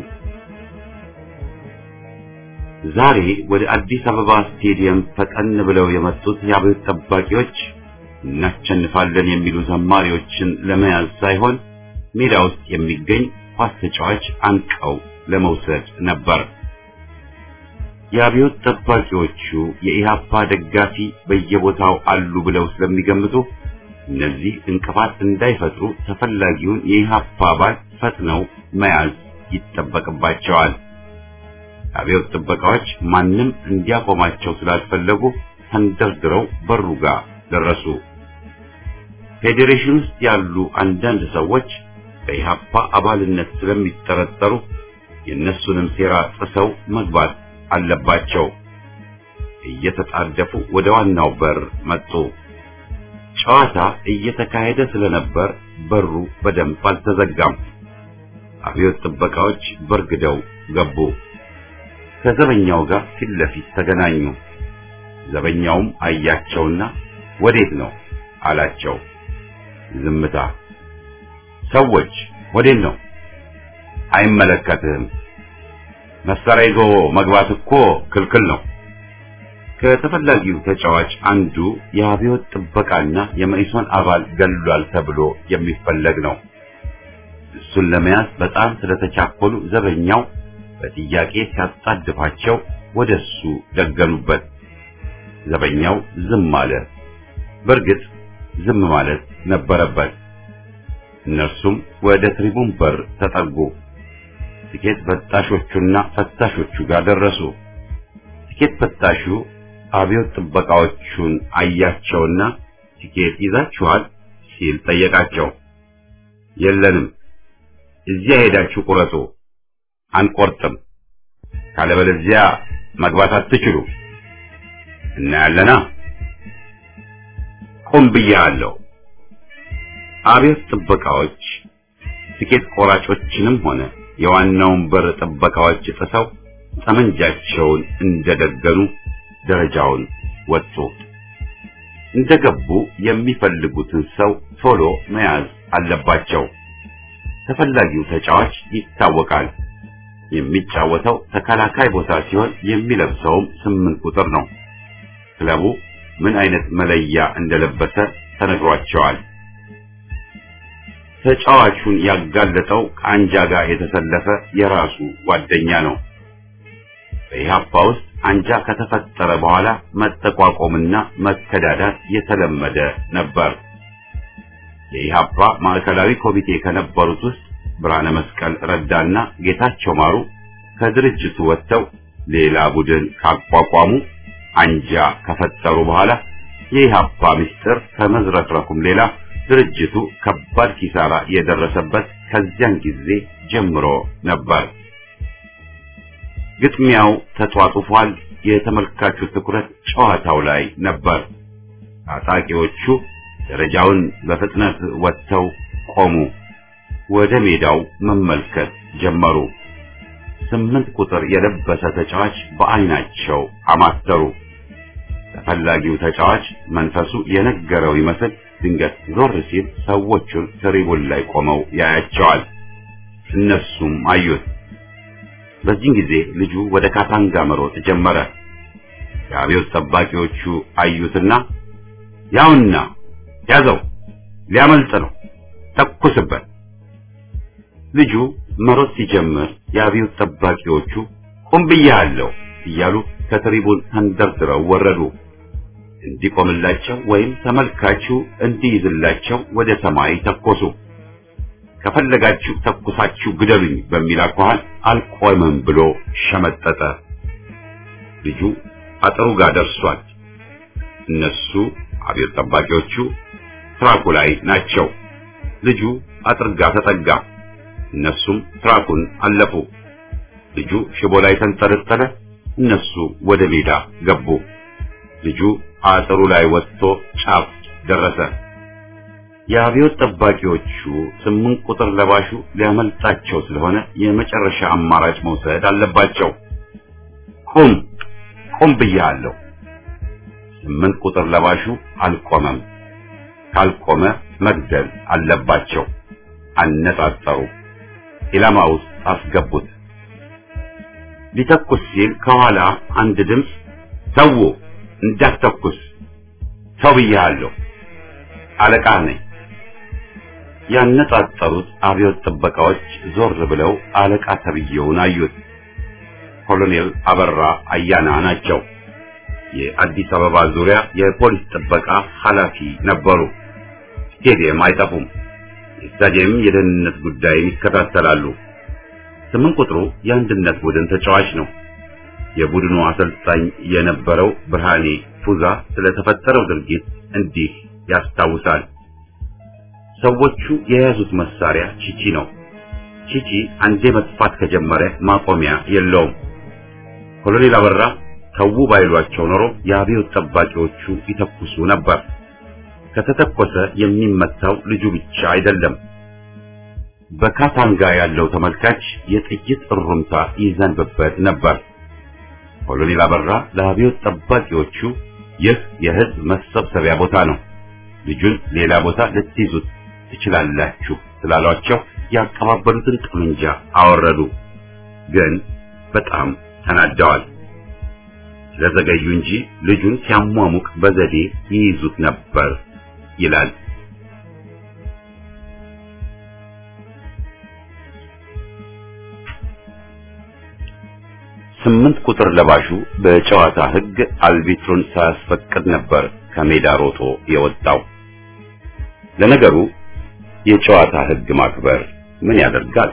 ዛሬ ወደ አዲስ አበባ ስቴዲየም ፈጠን ብለው የመጡት የአብዮት ጠባቂዎች እናሸንፋለን የሚሉ ዘማሪዎችን ለመያዝ ሳይሆን ሜዳ ውስጥ የሚገኝ ኳስ ተጫዋች አንቀው ለመውሰድ ነበር። የአብዮት ጠባቂዎቹ የኢሃፓ ደጋፊ በየቦታው አሉ ብለው ስለሚገምቱ እነዚህ እንቅፋት እንዳይፈጥሩ ተፈላጊውን የኢሃፓ አባል ፈጥነው መያዝ ይጠበቅባቸዋል። አብዮት ጥበቃዎች ማንም እንዲያቆማቸው ስላልፈለጉ ተንደርድረው በሩ ጋር ደረሱ። ፌዴሬሽን ውስጥ ያሉ አንዳንድ ሰዎች በኢሃፓ አባልነት ስለሚጠረጠሩ የእነሱንም ሴራ ጥሰው መግባት አለባቸው። እየተጣደፉ ወደ ዋናው በር መጡ። ጨዋታ እየተካሄደ ስለነበር በሩ በደንብ አልተዘጋም። አብዮት ጥበቃዎች በርግደው ገቡ። ከዘበኛው ጋር ፊት ለፊት ተገናኙ። ዘበኛውም አያቸውና ወዴት ነው አላቸው። ዝምታ። ሰዎች ወዴት ነው? አይመለከትህም። መሳሪያ ይዞ መግባት እኮ ክልክል ነው። ከተፈላጊው ተጫዋች አንዱ የአብዮት ጥበቃና የመኢሶን አባል ገሏል ተብሎ የሚፈለግ ነው። እሱን ለመያዝ በጣም ስለተቻኮሉ ዘበኛው በጥያቄ ሲያጣድፋቸው ወደሱ ደገኑበት። ዘበኛው ዝም አለ። በእርግጥ ዝም ማለት ነበረበት። እነርሱም ወደ ትሪቡን በር ተጠጉ። ትኬት ፈታሾቹና ፈታሾቹ ጋር ደረሱ። ትኬት ፈታሹ አብዮት ጥበቃዎቹን አያቸውና ትኬት ይዛችኋል ሲል ጠየቃቸው። የለንም። እዚያ ሄዳችሁ ቁረጡ። አንቆርጥም። ካለበለዚያ መግባት አትችሉ። እናያለና። ቁም ብያለሁ። አብዮት ጥበቃዎች ትኬት ቆራጮችንም ሆነ የዋናውን በር ጥበቃዎች ጥሰው ጠመንጃቸውን እንደደገኑ ደረጃውን ወጡ። እንደገቡ የሚፈልጉትን ሰው ቶሎ መያዝ አለባቸው። ተፈላጊው ተጫዋች ይታወቃል። የሚጫወተው ተከላካይ ቦታ ሲሆን የሚለብሰውም 8 ቁጥር ነው። ክለቡ ምን አይነት መለያ እንደለበሰ ተነግሯቸዋል። ተጫዋቹን ያጋለጠው ከአንጃ ጋር የተሰለፈ የራሱ ጓደኛ ነው። በኢሃፓ ውስጥ አንጃ ከተፈጠረ በኋላ መጠቋቆምና መከዳዳት የተለመደ ነበር። የኢሃፓ ማዕከላዊ ኮሚቴ ከነበሩት ውስጥ ብርሃነ መስቀል ረዳና ጌታቸው ማሩ ከድርጅቱ ወጥተው ሌላ ቡድን ካቋቋሙ አንጃ ከፈጠሩ በኋላ የኢሃፓ ምስጢር ከመዝረክረኩም ሌላ ድርጅቱ ከባድ ኪሳራ የደረሰበት ከዚያን ጊዜ ጀምሮ ነበር። ግጥሚያው ተጧጡፏል። የተመልካቹ ትኩረት ጨዋታው ላይ ነበር። ታጣቂዎቹ ደረጃውን በፍጥነት ወጥተው ቆሙ። ወደ ሜዳው መመልከት ጀመሩ። 8 ቁጥር የለበሰ ተጫዋች በአይናቸው አማተሩ። ተፈላጊው ተጫዋች መንፈሱ የነገረው ይመስል ድንገት ዞር ሲል ሰዎቹን ትሪቡን ላይ ቆመው ያያቸዋል። እነሱም አዩት። በዚህ ጊዜ ልጁ ወደ ካታንጋ መሮጥ ጀመረ። የአብዮት ጠባቂዎቹ አዩትና ያውና ያዘው፣ ሊያመልጥ ነው፣ ተኩስበት። ልጁ መሮጥ ሲጀምር የአብዮት ጠባቂዎቹ ቁም ብያለሁ እያሉ ከትሪቡን ተንደርድረው ወረዱ። እንዲቆምላቸው ወይም ተመልካቹ እንዲይዝላቸው ወደ ሰማይ ተኮሱ። ከፈለጋችሁ ተኩሳችሁ ግደሉኝ በሚል አኳኋን አልቆምም ብሎ ሸመጠጠ። ልጁ አጥሩ ጋር ደርሷል። እነሱ አብዮት ጠባቂዎቹ ትራኩ ላይ ናቸው። ልጁ አጥር ጋር ተጠጋ። እነሱም ትራኩን አለፉ። ልጁ ሽቦ ላይ ተንጠለጠለ። እነሱ ወደ ሜዳ ገቡ። ልጁ አጥሩ ላይ ወጥቶ ጫፍ ደረሰ። የአብዮት ጠባቂዎቹ 8 ቁጥር ለባሹ ሊያመልጣቸው ስለሆነ የመጨረሻ አማራጭ መውሰድ አለባቸው። ቁም ብያለሁ። 8 ቁጥር ለባሹ አልቆመም። ካልቆመ መግደል አለባቸው። አነጣጠሩ። ኢላማ ውስጥ አስገቡት። ሊተኩስ ሲል ከኋላ አንድ ድምፅ ተው፣ እንዳትተኩስ፣ ተው ብያለሁ፣ አለቃ ነኝ። ያነጣጠሩት አብዮት ጥበቃዎች ዞር ብለው አለቃ ተብየውን አዩት። ኮሎኔል አበራ አያና ናቸው። የአዲስ አበባ ዙሪያ የፖሊስ ጥበቃ ኃላፊ ነበሩ። ስቴዲየም አይጠፉም። የስታዲየም የደህንነት ጉዳይ ይከታተላሉ። 8 ቁጥሩ የአንድነት ቡድን ተጫዋች ነው። የቡድኑ አሰልጣኝ የነበረው ብርሃኔ ፉዛ ስለተፈጠረው ድርጊት እንዲህ ያስታውሳል። ሰዎቹ የያዙት መሳሪያ ቺቺ ነው። ቺቺ አንዴ መጥፋት ከጀመረ ማቆሚያ የለውም። ኮሎኔል አበራ ተው ባይሏቸው ኖሮ የአብዮት ጠባቂዎቹ ይተኩሱ ነበር። ከተተኮሰ የሚመታው ልጁ ብቻ አይደለም። በካታንጋ ያለው ተመልካች የጥይት እሩምታ ይዘንብበት ነበር። ኮሎኔል አበራ ለአብዮት ጠባቂዎቹ ይህ የህዝብ መሰብሰቢያ ቦታ ነው፣ ልጁን ሌላ ቦታ ልትይዙት ትችላላችሁ ስላሏቸው ያቀባበሉትን ጠመንጃ አወረዱ። ግን በጣም ተናደዋል። ስለዘገዩ እንጂ ልጁን ሲያሟሙቅ በዘዴ ይይዙት ነበር ይላል። ስምንት ቁጥር ለባሹ በጨዋታ ህግ አልቢትሩን ሳያስፈቅድ ነበር ከሜዳ ሮጦ የወጣው። ለነገሩ የጨዋታ ህግ ማክበር ምን ያደርጋል?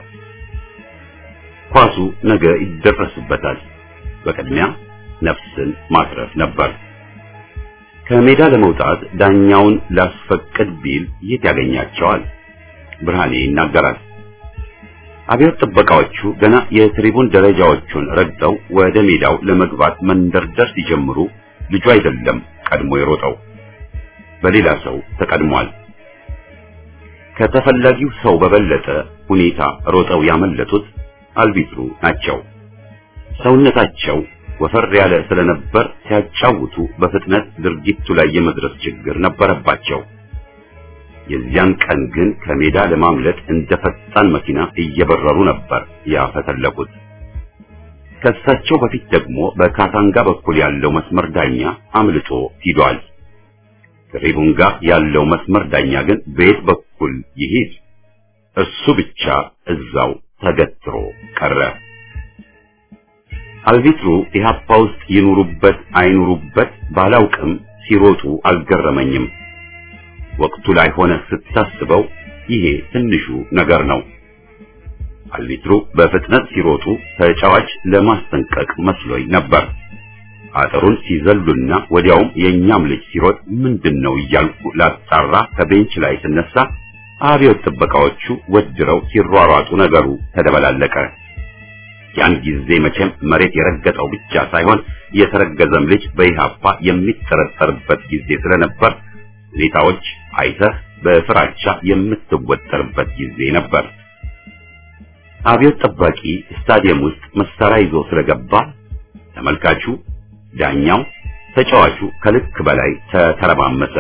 ኳሱ ነገ ይደረስበታል። በቅድሚያ ነፍስን ማትረፍ ነበር። ከሜዳ ለመውጣት ዳኛውን ላስፈቅድ ቢል የት ያገኛቸዋል? ብርሃኔ ይናገራል። አብዮት ጥበቃዎቹ ገና የትሪቡን ደረጃዎቹን ረግጠው ወደ ሜዳው ለመግባት መንደርደር ሲጀምሩ ልጁ አይደለም ቀድሞ የሮጠው፣ በሌላ ሰው ተቀድሟል። ከተፈላጊው ሰው በበለጠ ሁኔታ ሮጠው ያመለጡት አልቢትሩ ናቸው። ሰውነታቸው ወፈር ያለ ስለነበር ሲያጫውቱ በፍጥነት ድርጊቱ ላይ የመድረስ ችግር ነበረባቸው። የዚያን ቀን ግን ከሜዳ ለማምለጥ እንደ ፈጣን መኪና እየበረሩ ነበር ያፈተለቁት። ከሳቸው በፊት ደግሞ በካታንጋ በኩል ያለው መስመር ዳኛ አምልጦ ሂዷል። ከሪቡንጋ ያለው መስመር ዳኛ ግን በየት በኩል ይሄድ? እሱ ብቻ እዛው ተገትሮ ቀረ። አልቢትሩ ኢህአፓ ውስጥ ይኑሩበት አይኑሩበት ባላውቅም ሲሮጡ አልገረመኝም። ወቅቱ ላይ ሆነ ስታስበው ይሄ ትንሹ ነገር ነው። አልቢትሩ በፍጥነት ሲሮጡ ተጫዋች ለማስጠንቀቅ መስሎኝ ነበር። አጥሩን ሲዘሉና ወዲያውም የኛም ልጅ ሲሮጥ ምንድነው እያልኩ ላጣራ ከቤንች ላይ ስነሳ አብዮት ጥበቃዎቹ ወድረው ሲሯሯጡ ነገሩ ተደበላለቀ። ያን ጊዜ መቼም መሬት የረገጠው ብቻ ሳይሆን የተረገዘም ልጅ በኢህአፓ የሚጠረጠርበት ጊዜ ስለነበር ሁኔታዎች አይተህ በፍራቻ የምትወጠርበት ጊዜ ነበር። አብዮት ጠባቂ ስታዲየም ውስጥ መሳሪያ ይዞ ስለገባ ተመልካቹ፣ ዳኛው፣ ተጫዋቹ ከልክ በላይ ተተረማመሰ።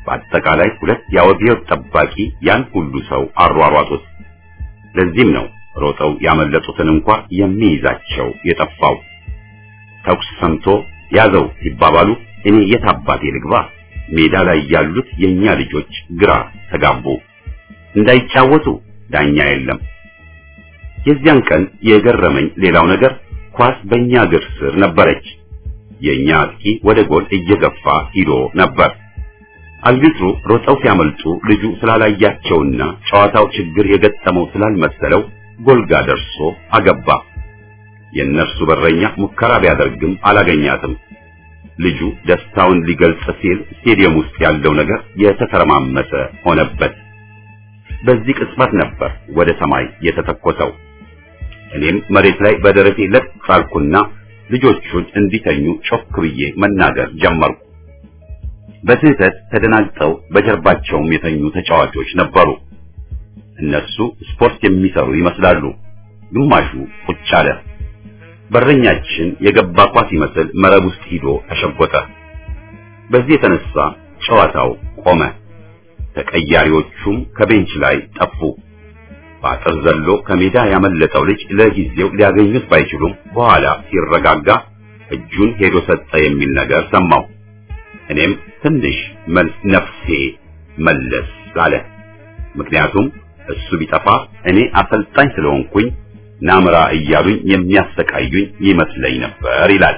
በአጠቃላይ ሁለት የአብዮት ጠባቂ ያን ሁሉ ሰው አሯሯጡት። ለዚህም ነው ሮጠው ያመለጡትን እንኳን የሚይዛቸው የጠፋው። ተኩስ ሰምቶ ያዘው ሲባባሉ እኔ የት አባቴ ልግባ? ሜዳ ላይ ያሉት የኛ ልጆች ግራ ተጋቡ። እንዳይጫወቱ ዳኛ የለም። የዚያን ቀን የገረመኝ ሌላው ነገር ኳስ በእኛ እግር ስር ነበረች። የኛ አጥቂ ወደ ጎል እየገፋ ሂዶ ነበር። አልቢትሩ ሮጠው ሲያመልጡ ልጁ ስላላያቸውና ጨዋታው ችግር የገጠመው ስላልመሰለው ጎልጋ ደርሶ አገባ። የእነርሱ በረኛ ሙከራ ቢያደርግም አላገኛትም። ልጁ ደስታውን ሊገልጽ ሲል ስቴዲየም ውስጥ ያለው ነገር የተተረማመሰ ሆነበት። በዚህ ቅጽበት ነበር ወደ ሰማይ የተተኮሰው። እኔም መሬት ላይ በደረቴ ለጥ ሳልኩና ልጆቹን እንዲተኙ ጮክ ብዬ መናገር ጀመርኩ። በስህተት ተደናግጠው በጀርባቸውም የተኙ ተጫዋቾች ነበሩ። እነሱ ስፖርት የሚሰሩ ይመስላሉ። ግማሹ ቁጭ አለ። በረኛችን የገባ ኳስ ይመስል መረብ ውስጥ ሂዶ ተሸጎጠ። በዚህ የተነሳ ጨዋታው ቆመ። ተቀያሪዎቹም ከቤንች ላይ ጠፉ። በአጥር ዘሎ ከሜዳ ያመለጠው ልጅ ለጊዜው ሊያገኙት ባይችሉም በኋላ ሲረጋጋ እጁን ሄዶ ሰጠ የሚል ነገር ሰማሁ። እኔም ትንሽ ነፍሴ መለስ አለ። ምክንያቱም እሱ ቢጠፋ እኔ አሰልጣኝ ስለሆንኩኝ ናምራ እያሉኝ የሚያሰቃዩኝ ይመስለኝ ነበር ይላል።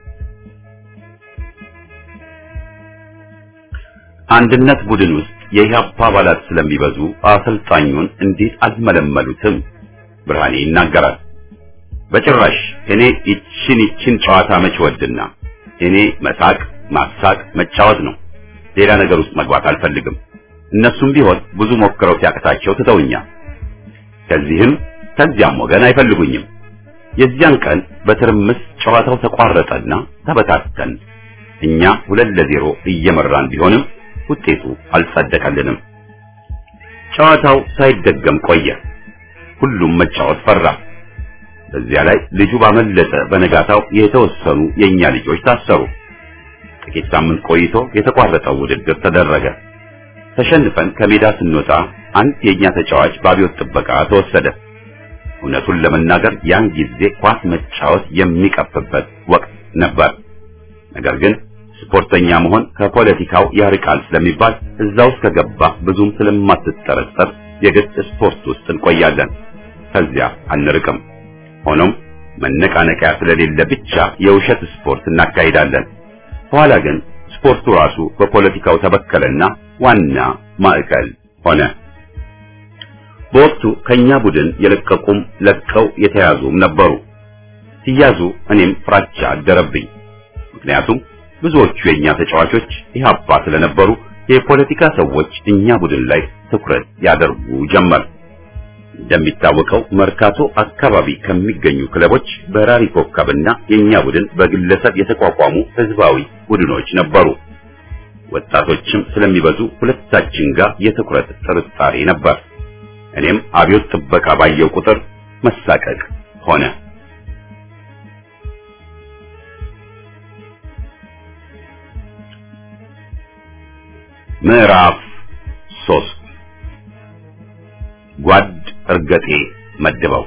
አንድነት ቡድን ውስጥ የኢህአፓ አባላት ስለሚበዙ አሰልጣኙን እንዴት አልመለመሉትም? ብርሃኔ ይናገራል። በጭራሽ እኔ ይችን ጨዋታ መች ወድና እኔ መሳቅ፣ ማሳቅ፣ መጫወት ነው። ሌላ ነገር ውስጥ መግባት አልፈልግም። እነሱም ቢሆን ብዙ ሞክረው ሲያቅታቸው ትተውኛል። ከዚያም ወገን አይፈልጉኝም። የዚያን ቀን በትርምስ ጨዋታው ተቋረጠና ተበታተን። እኛ 2-0 እየመራን ቢሆንም ውጤቱ አልጸደቀልንም። ጨዋታው ሳይደገም ቆየ። ሁሉም መጫወት ፈራ። በዚያ ላይ ልጁ ባመለጠ በነጋታው የተወሰኑ የኛ ልጆች ታሰሩ። ጥቂት ሳምንት ቆይቶ የተቋረጠው ውድድር ተደረገ። ተሸንፈን ከሜዳ ስንወጣ አንድ የኛ ተጫዋች በአብዮት ጥበቃ ተወሰደ። እውነቱን ለመናገር ያን ጊዜ ኳስ መጫወት የሚቀፍበት ወቅት ነበር። ነገር ግን ስፖርተኛ መሆን ከፖለቲካው ያርቃል ስለሚባል እዛ ውስጥ ከገባ ብዙም ስለማትጠረጠር የግድ ስፖርት ውስጥ እንቆያለን። ከዚያ አንርቅም። ሆኖም መነቃነቂያ ስለሌለ ብቻ የውሸት ስፖርት እናካሂዳለን። ኋላ ግን ስፖርቱ ራሱ በፖለቲካው ተበከለና ዋና ማዕከል ሆነ። በወቅቱ ከኛ ቡድን የለቀቁም ለቀው የተያዙም ነበሩ። ሲያዙ እኔም ፍራቻ አደረብኝ። ምክንያቱም ብዙዎቹ የኛ ተጫዋቾች ኢህአፓ ስለነበሩ የፖለቲካ ሰዎች እኛ ቡድን ላይ ትኩረት ያደርጉ ጀመር። እንደሚታወቀው መርካቶ አካባቢ ከሚገኙ ክለቦች በራሪ ኮከብና የኛ ቡድን በግለሰብ የተቋቋሙ ህዝባዊ ቡድኖች ነበሩ። ወጣቶችም ስለሚበዙ ሁለታችን ጋር የትኩረት ጥርጣሬ ነበር። እኔም አብዮት ጥበቃ ባየው ቁጥር መሳቀቅ ሆነ። ምዕራፍ 3 ጓድ እርገጤ መደበው።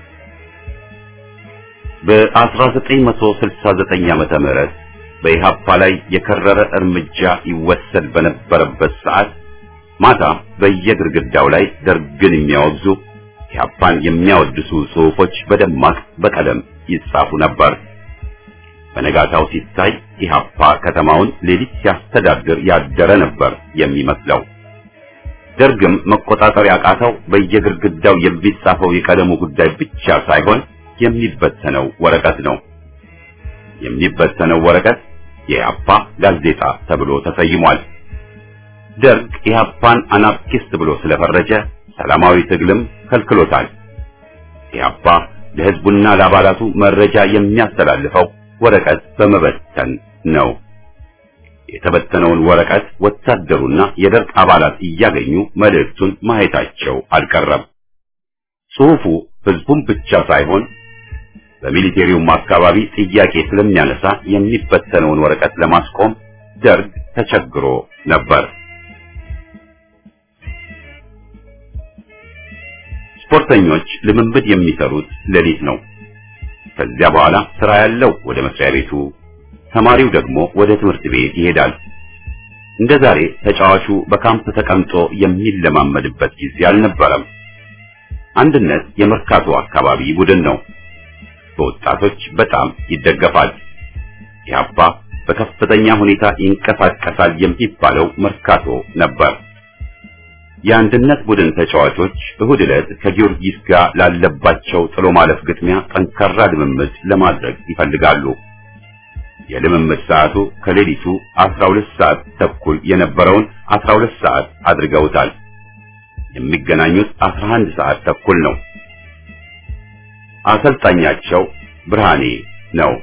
በ1969 ዓመተ ምህረት በኢህአፓ ላይ የከረረ እርምጃ ይወሰድ በነበረበት ሰዓት ማታ በየግድግዳው ላይ ደርግን የሚያወግዙ ኢህአፓን የሚያወድሱ ጽሑፎች በደማቅ በቀለም ይጻፉ ነበር። በነጋታው ሲታይ ኢህአፓ ከተማውን ሌሊት ሲያስተዳድር ያደረ ነበር የሚመስለው። ደርግም መቆጣጠር ያቃተው በየግድግዳው የሚጻፈው የቀለሙ ጉዳይ ብቻ ሳይሆን የሚበተነው ወረቀት ነው። የሚበተነው ወረቀት የኢህአፓ ጋዜጣ ተብሎ ተሰይሟል። ደርግ ኢህአፓን አናርኪስት ብሎ ስለፈረጀ ሰላማዊ ትግልም ከልክሎታል። ኢህአፓ ለህዝቡና ለአባላቱ መረጃ የሚያስተላልፈው ወረቀት በመበተን ነው። የተበተነውን ወረቀት ወታደሩና የደርግ አባላት እያገኙ መልእክቱን ማየታቸው አልቀረም። ጽሑፉ ህዝቡን ብቻ ሳይሆን በሚሊቴሪውም አካባቢ ጥያቄ ስለሚያነሳ የሚበተነውን ወረቀት ለማስቆም ደርግ ተቸግሮ ነበር። ስፖርተኞች ልምምድ የሚሰሩት ሌሊት ነው። ከዚያ በኋላ ስራ ያለው ወደ መስሪያ ቤቱ፣ ተማሪው ደግሞ ወደ ትምህርት ቤት ይሄዳል። እንደ ዛሬ ተጫዋቹ በካምፕ ተቀምጦ የሚለማመድበት ጊዜ አልነበረም። አንድነት የመርካቶ አካባቢ ቡድን ነው። በወጣቶች በጣም ይደገፋል። ኢህአፓ በከፍተኛ ሁኔታ ይንቀሳቀሳል የሚባለው መርካቶ ነበር። የአንድነት ቡድን ተጫዋቾች እሁድ ዕለት ከጊዮርጊስ ጋር ላለባቸው ጥሎ ማለፍ ግጥሚያ ጠንካራ ልምምድ ለማድረግ ይፈልጋሉ። የልምምድ ሰዓቱ ከሌሊቱ 12 ሰዓት ተኩል የነበረውን 12 ሰዓት አድርገውታል። የሚገናኙት 11 ሰዓት ተኩል ነው። አሰልጣኛቸው ብርሃኔ ነው።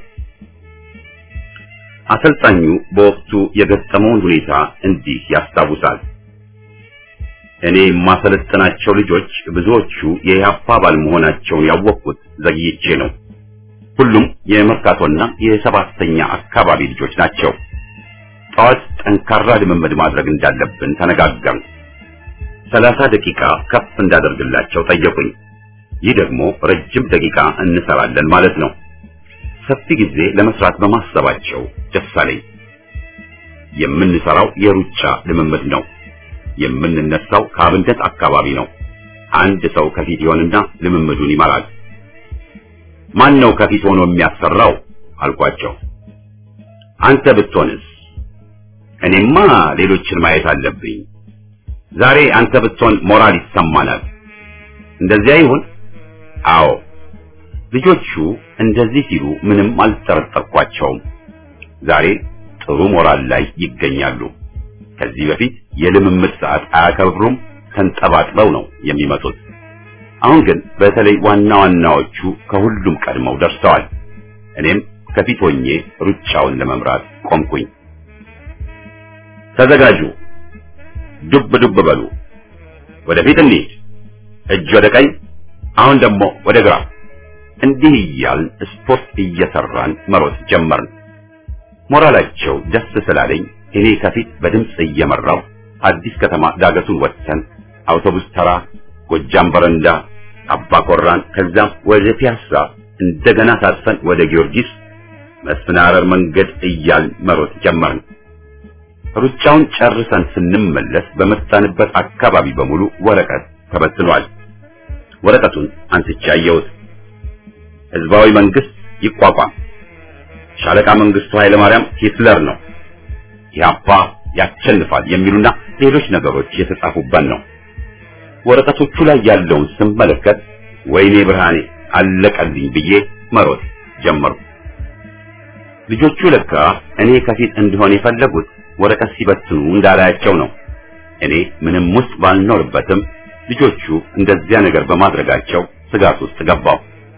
አሰልጣኙ በወቅቱ የገጠመውን ሁኔታ እንዲህ ያስታውሳል። እኔ የማሰለጥናቸው ልጆች ብዙዎቹ የኢህአፓ አባል መሆናቸውን ያወቅኩት ዘግይቼ ነው። ሁሉም የመርካቶና የሰባተኛ አካባቢ ልጆች ናቸው። ጠዋት ጠንካራ ልምምድ ማድረግ እንዳለብን ተነጋገርን። 30 ደቂቃ ከፍ እንዳደርግላቸው ጠየቁኝ። ይህ ደግሞ ረጅም ደቂቃ እንሰራለን ማለት ነው። ሰፊ ጊዜ ለመስራት በማሰባቸው ደስ አለኝ። የምንሰራው የሩጫ ልምምድ ነው። የምንነሳው ከአብነት አካባቢ ነው። አንድ ሰው ከፊት ይሆንና ልምምዱን ይመራል። ማን ነው ከፊት ሆኖ የሚያሰራው አልኳቸው። አንተ ብትሆንስ? እኔማ ሌሎችን ማየት አለብኝ። ዛሬ አንተ ብትሆን ሞራል ይሰማናል። እንደዚያ ይሁን? አዎ። ልጆቹ እንደዚህ ሲሉ ምንም አልጠረጠርኳቸውም። ዛሬ ጥሩ ሞራል ላይ ይገኛሉ። ከዚህ በፊት የልምምድ ሰዓት አያከብሩም፣ ተንጠባጥበው ነው የሚመጡት። አሁን ግን በተለይ ዋና ዋናዎቹ ከሁሉም ቀድመው ደርሰዋል። እኔም ከፊት ሆኜ ሩጫውን ለመምራት ቆምኩኝ። ተዘጋጁ፣ ዱብ ዱብ በሉ፣ ወደፊት እንሂድ፣ እጅ ወደ ቀኝ፣ አሁን ደግሞ ወደ ግራ። እንዲህ እያልን ስፖርት እየሰራን መሮጥ ጀመርን። ሞራላቸው ደስ ስላለኝ እኔ ከፊት በድምጽ እየመራው አዲስ ከተማ ዳገቱን ወጥተን አውቶቡስ ተራ፣ ጎጃም በረንዳ፣ አባ ኮራን፣ ከዛም ወደ ፒያሳ እንደገና ታጥፈን ወደ ጊዮርጊስ መስፍን አረር መንገድ እያልን መሮጥ ጀመርን። ሩጫውን ጨርሰን ስንመለስ በመጣንበት አካባቢ በሙሉ ወረቀት ተበትኗል። ወረቀቱን አንስቼ አየሁት። ህዝባዊ መንግስት ይቋቋም፣ ሻለቃ መንግስቱ ኃይለ ማርያም ሂትለር ነው፣ ኢህአፓ ያሸንፋል የሚሉና ሌሎች ነገሮች የተጻፉበት ነው። ወረቀቶቹ ላይ ያለውን ስመለከት ወይኔ ብርሃኔ አለቀልኝ ብዬ መሮጥ ጀመርኩ። ልጆቹ ለካ እኔ ከፊት እንድሆን የፈለጉት ወረቀት ሲበትኑ እንዳላያቸው ነው። እኔ ምንም ውስጥ ባልኖርበትም ልጆቹ እንደዚያ ነገር በማድረጋቸው ስጋት ውስጥ ገባሁ።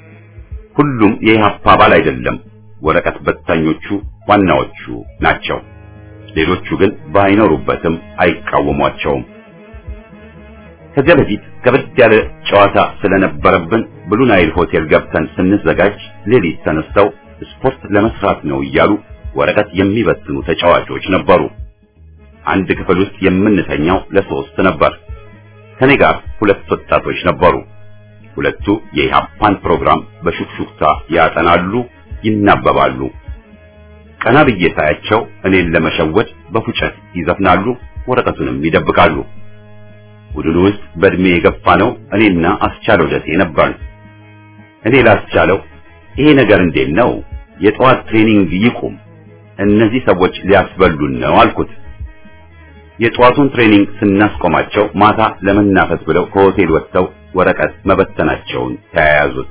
ሁሉም የኢህአፓ አባል አይደለም፣ ወረቀት በታኞቹ ዋናዎቹ ናቸው። ሌሎቹ ግን ባይኖሩበትም አይቃወሟቸውም። ከዚያ በፊት ከበድ ያለ ጨዋታ ስለነበረብን ብሉ ናይል ሆቴል ገብተን ስንዘጋጅ ሌሊት ተነስተው ስፖርት ለመስራት ነው እያሉ ወረቀት የሚበትኑ ተጫዋቾች ነበሩ። አንድ ክፍል ውስጥ የምንተኛው ለ3 ነበር። ከኔ ጋር 2 ወጣቶች ነበሩ። ሁለቱ የኢህአፓን ፕሮግራም በሹክሹክታ ያጠናሉ፣ ይናበባሉ። ቀና ብዬ ሳያቸው እኔን ለመሸወድ በፉጨት ይዘፍናሉ፣ ወረቀቱንም ይደብቃሉ። ቡድኑ ውስጥ በእድሜ የገፋ ነው እኔና አስቻለው ደሴ ነበርን። እኔ ላስቻለው ይሄ ነገር እንዴት ነው? የጠዋት ትሬኒንግ ይቁም፣ እነዚህ ሰዎች ሊያስበሉን ነው አልኩት። የጠዋቱን ትሬኒንግ ስናስቆማቸው ማታ ለመናፈስ ብለው ከሆቴል ወጥተው ወረቀት መበተናቸውን ተያያዙት።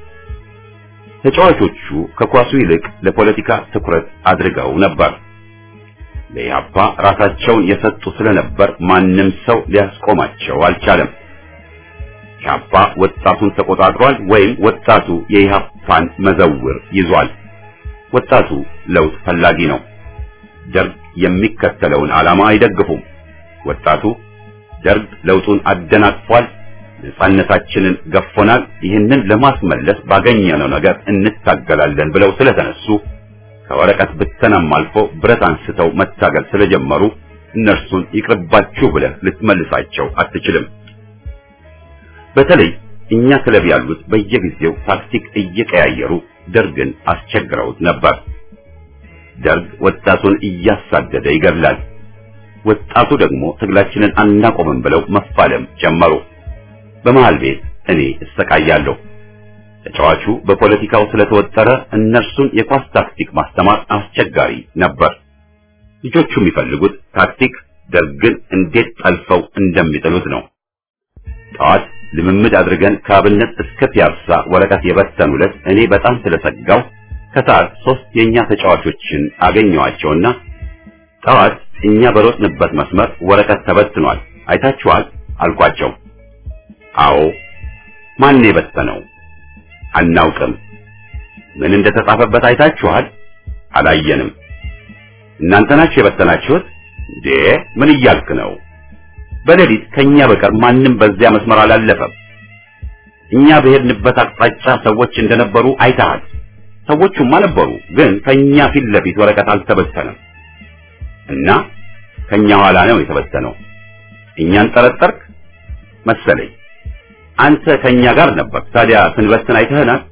ተጫዋቾቹ ከኳሱ ይልቅ ለፖለቲካ ትኩረት አድርገው ነበር። ለኢህአፓ ራሳቸውን የሰጡ ስለነበር ማንም ሰው ሊያስቆማቸው አልቻለም። ኢህአፓ ወጣቱን ተቆጣጥሯል፣ ወይም ወጣቱ የኢህአፓን መዘውር ይዟል። ወጣቱ ለውጥ ፈላጊ ነው። ደርግ የሚከተለውን ዓላማ አይደግፉም። ወጣቱ ደርግ ለውጡን አደናቅፏል፣ ነፃነታችንን ገፎናል፣ ይህንን ለማስመለስ ባገኘነው ነገር እንታገላለን ብለው ስለተነሱ ከወረቀት ብተናም አልፎ ብረት አንስተው መታገል ስለጀመሩ እነርሱን ይቅርባችሁ ብለህ ልትመልሳቸው አትችልም። በተለይ እኛ ክለብ ያሉት በየጊዜው ታክቲክ እየቀያየሩ ደርግን አስቸግረውት ነበር። ደርግ ወጣቱን እያሳደደ ይገድላል። ወጣቱ ደግሞ ትግላችንን አናቆምም ብለው መፋለም ጀመሩ። በመሃል ቤት እኔ እሰቃያለሁ። ተጫዋቹ በፖለቲካው ስለተወጠረ እነርሱን የኳስ ታክቲክ ማስተማር አስቸጋሪ ነበር። ልጆቹ የሚፈልጉት ታክቲክ ደርግን እንዴት ጠልፈው እንደሚጥሉት ነው። ጠዋት ልምምድ አድርገን ከአብነት እስከ ፒያሳ ወረቀት የበተኑለት እኔ በጣም ስለሰጋው ከሰዓት 3 የኛ ተጫዋቾችን አገኘዋቸውና ጠዋት እኛ በሮጥንበት መስመር ወረቀት ተበትኗል አይታችኋል አልኳቸው። አዎ። ማን የበተነው? አናውቅም። ምን እንደተጻፈበት አይታችኋል? አላየንም። እናንተ ናችሁ የበተናችሁት? እንዴ ምን እያልክ ነው? በሌሊት ከኛ በቀር ማንም በዚያ መስመር አላለፈም። እኛ በሄድንበት አቅጣጫ ሰዎች እንደነበሩ አይተሃል። ሰዎቹም ነበሩ፣ ግን ከኛ ፊት ለፊት ወረቀት አልተበተነም እና ከኛ ኋላ ነው የተበተነው። እኛን ጠረጠርክ መሰለኝ። አንተ ከኛ ጋር ነበር። ታዲያ ስንበትን አይተህናል።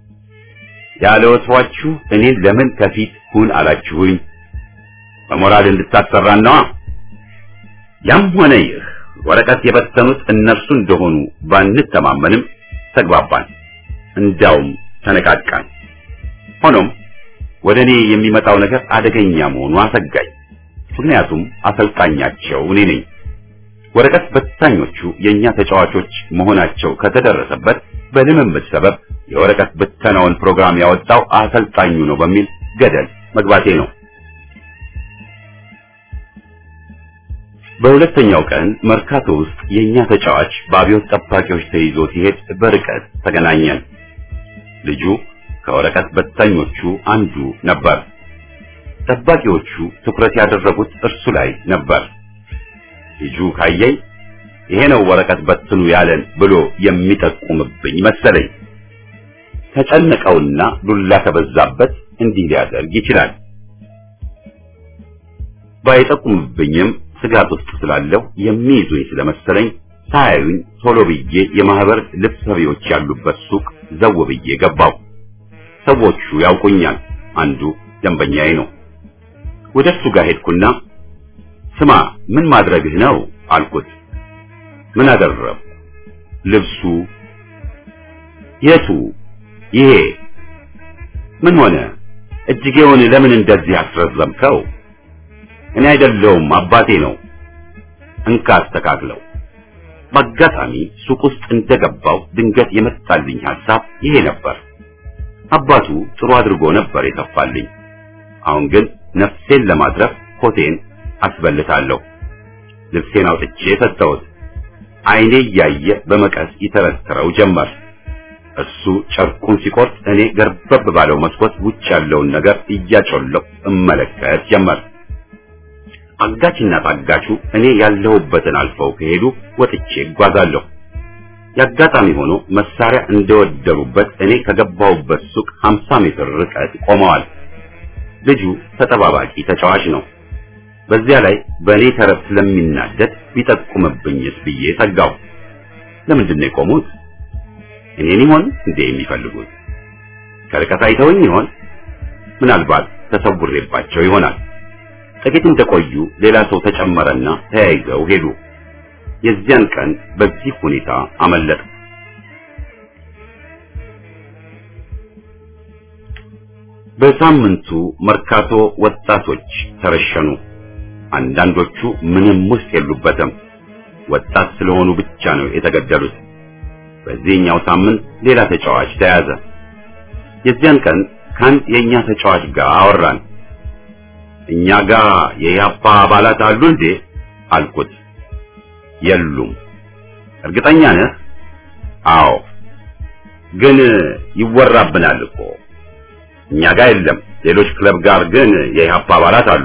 ያለወትሯችሁ እኔን ለምን ከፊት ሁን አላችሁኝ? በሞራል እንድታሰራን ነዋ። ያም ሆነ ይህ ወረቀት የበተኑት እነርሱ እንደሆኑ ባንተማመንም ተግባባን። እንዳውም ተነቃቃን። ሆኖም ወደኔ የሚመጣው ነገር አደገኛ መሆኑ አሰጋኝ። ምክንያቱም አሰልጣኛቸው እኔ ነኝ። ወረቀት በታኞቹ የኛ ተጫዋቾች መሆናቸው ከተደረሰበት በልምምድ ሰበብ የወረቀት በተናውን ፕሮግራም ያወጣው አሰልጣኙ ነው በሚል ገደል መግባቴ ነው። በሁለተኛው ቀን መርካቶ ውስጥ የኛ ተጫዋች በአብዮት ጠባቂዎች ተይዞ ሲሄድ በርቀት ተገናኘን። ልጁ ከወረቀት በታኞቹ አንዱ ነበር። ጠባቂዎቹ ትኩረት ያደረጉት እርሱ ላይ ነበር። ልጁ ካየኝ ይሄ ነው ወረቀት በትኑ ያለን ብሎ የሚጠቁምብኝ መሰለኝ። ተጨነቀውና ዱላ ተበዛበት እንዲህ ሊያደርግ ይችላል። ባይጠቁምብኝም ስጋት ውስጥ ስላለው የሚይዙኝ ስለመሰለኝ ሳያዩኝ ቶሎ ብዬ የማህበር ልብስ ሰሪዎች ያሉበት ሱቅ ዘው ብዬ ገባው። ሰዎቹ ያውቁኛል። አንዱ ደንበኛዬ ነው። ወደሱ ጋር ሄድኩና ስማ ምን ማድረግህ ነው አልኩት። ምን አደረብ? ልብሱ። የቱ? ይሄ። ምን ሆነ? እጅጌውን ለምን እንደዚህ አስረዘምከው? እኔ አይደለሁም አባቴ ነው። እንካ አስተካክለው። በአጋጣሚ ሱቅ ውስጥ እንደገባው ድንገት የመጣልኝ ሐሳብ ይሄ ነበር። አባቱ ጥሩ አድርጎ ነበር የሰፋልኝ። አሁን ግን ነፍሴን ለማትረፍ ኮቴን አስበልታለሁ። ልብሴን አውጥቼ ሰጠሁት። አይኔ እያየ በመቀስ ይተረትረው ጀመር። እሱ ጨርቁን ሲቆርጥ እኔ ገርበብ ባለው መስኮት ውጭ ያለውን ነገር እያጮለሁ እመለከት ጀመር። አጋችና ታጋቹ እኔ ያለሁበትን አልፈው ከሄዱ ወጥቼ እጓዛለሁ። ያጋጣሚ ሆኖ መሳሪያ እንደወደሩበት እኔ ከገባሁበት ሱቅ 50 ሜትር ርቀት ቆመዋል። ልጁ ተጠባባቂ ተጫዋች ነው። በዚያ ላይ በእኔ ተረፍ ስለሚናደድ ቢጠቁምብኝስ ብዬ ሰጋው። ለምንድን ነው የቆሙት? እኔን ይሆን እንዴ የሚፈልጉት? ከርቀት አይተውኝ ይሆን? ምናልባት ተሰውሬባቸው ይሆናል። ጥቂት እንደቆዩ ሌላ ሰው ተጨመረና ተያይዘው ሄዱ። የዚያን ቀን በዚህ ሁኔታ አመለጥ። በሳምንቱ መርካቶ ወጣቶች ተረሸኑ። አንዳንዶቹ ምንም ውስጥ የሉበትም። ወጣት ስለሆኑ ብቻ ነው የተገደሉት። በዚህኛው ሳምንት ሌላ ተጫዋች ተያዘ። የዚያን ቀን ከአንድ የኛ ተጫዋች ጋር አወራን። እኛ ጋር የያፓ አባላት አሉ እንዴ አልኩት። የሉም። እርግጠኛ ነህ? አዎ። ግን ይወራብናል እኮ። እኛ ጋር የለም። ሌሎች ክለብ ጋር ግን የያፓ አባላት አሉ።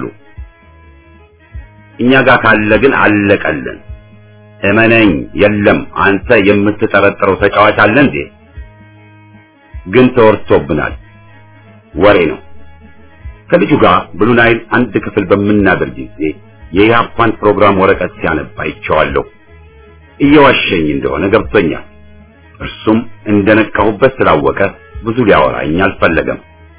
እኛ ጋር ካለ ግን አለቀልን። እመነኝ፣ የለም። አንተ የምትጠረጥረው ተጫዋች አለ እንዴ? ግን ተወርቶብናል። ወሬ ነው። ከልጁ ጋር ብሉ ናይል አንድ ክፍል በምናደርግ ጊዜ የያፓን ፕሮግራም ወረቀት ሲያነባ አይቼዋለሁ። እየዋሸኝ እንደሆነ ገብቶኛል። እርሱም እንደነቃሁበት ስላወቀ ብዙ ሊያወራኝ አልፈለገም።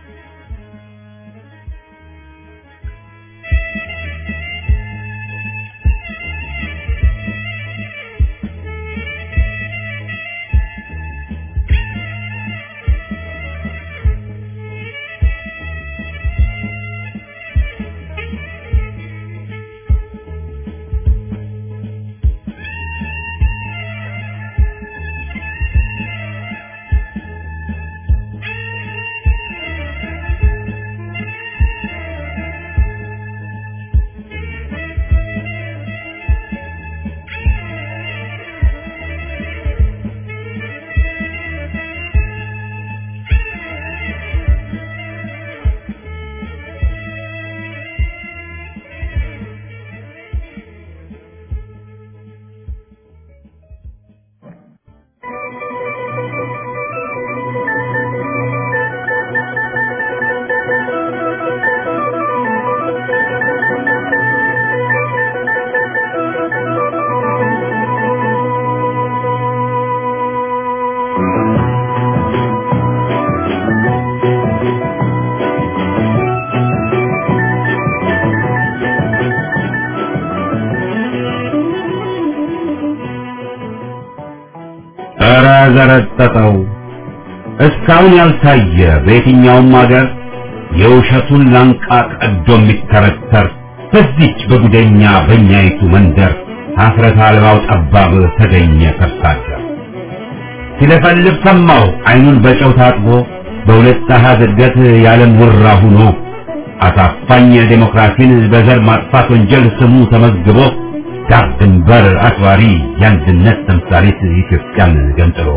ዘረጠጠው እስካሁን ያልታየ በየትኛውም ሀገር የውሸቱን ላንቃ ቀዶ የሚተረተር በዚች በጉደኛ በእኛይቱ መንደር ሀፍረት አልባው ጠባብ ተገኘ ከርሳቸው ሲለፈልፍ ሰማው አይኑን በጨው ታጥቦ በሁለት አሃዝ እድገት ያለም ውራ ሆኖ አሳፋኝ ዴሞክራሲን በዘር ማጥፋት ወንጀል ስሙ ተመዝግቦ ዳር ድንበር አክባሪ የአንድነት ተምሳሌት ኢትዮጵያን ገንጥሎ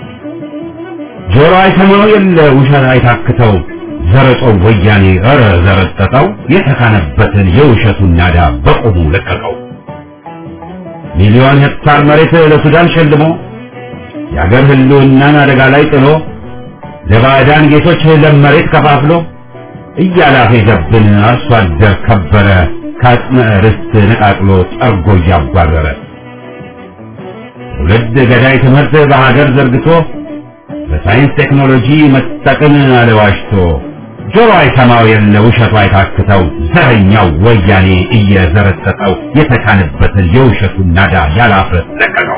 ጆሮ አይሰማው የለ ውሸት አይታክተው ዘረጦው ወያኔ ኧረ ዘረጠጠው የተካነበትን የውሸቱን ናዳ በቆሙ ለቀቀው። ሚሊዮን ሄክታር መሬት ለሱዳን ሸልሞ የአገር ህልውናን አደጋ ላይ ጥሎ ለባዕዳን ጌቶች ለመሬት ከፋፍሎ እያላፈዘብን አርሶ አደር ከበረ ካጽመ ርስት ነቃቅሎ ጠርጎ እያጓረረ ትውልድ ገዳይ ትምህርት በሀገር ዘርግቶ በሳይንስ ቴክኖሎጂ መጠቅን አለዋሽቶ ጆሮ አይሰማው የለ ውሸቱ አይታክተው ዘረኛው ወያኔ እየዘረጠጠው የተካነበትን የውሸቱን ናዳ ያላፍረት ለቀቀው።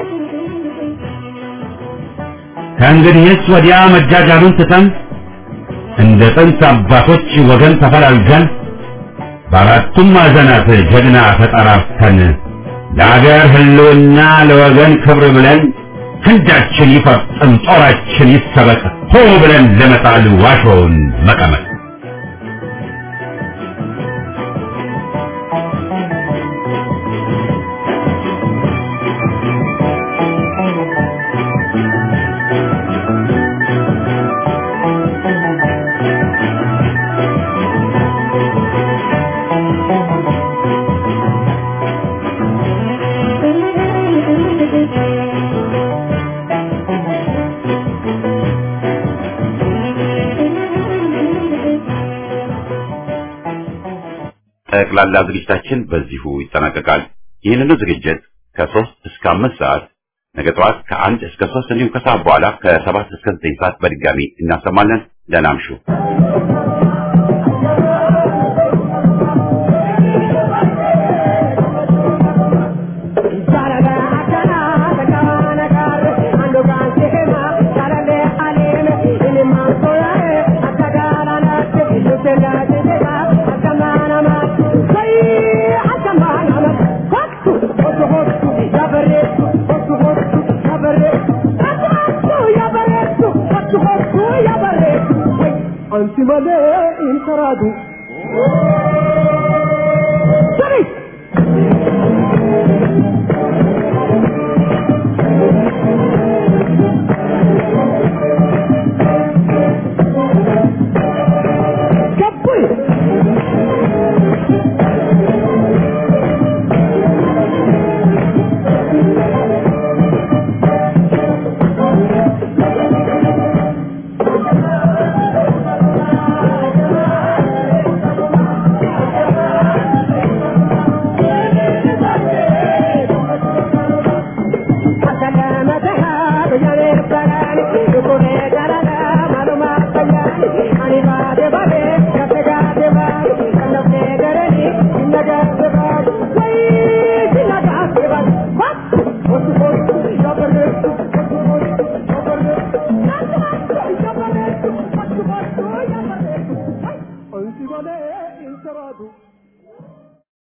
ከእንግዲህስ ወዲያ መጃጃሉን ትተን እንደ ጥንት አባቶች ወገን ተፈላልገን በአራቱም ማዕዘናት ጀግና ተጠራርተን ለአገር ህልውና ለወገን ክብር ብለን ክንዳችን ይፈጽም ጦራችን ይሰበቅ ሆ ብለን ለመጣል ዋሾውን መቀመጥ ጠቅላላ ዝግጅታችን በዚሁ ይጠናቀቃል። ይህንን ዝግጅት ከ3 እስከ 5 ሰዓት ነገ ጠዋት ከ1 እስከ 3 እንዲሁም ከሰዓት በኋላ ከ7 እስከ 9 ሰዓት በድጋሚ እናሰማለን። ደህና እምሹ። Antimale intaradu. Sorry. Anzi vale interato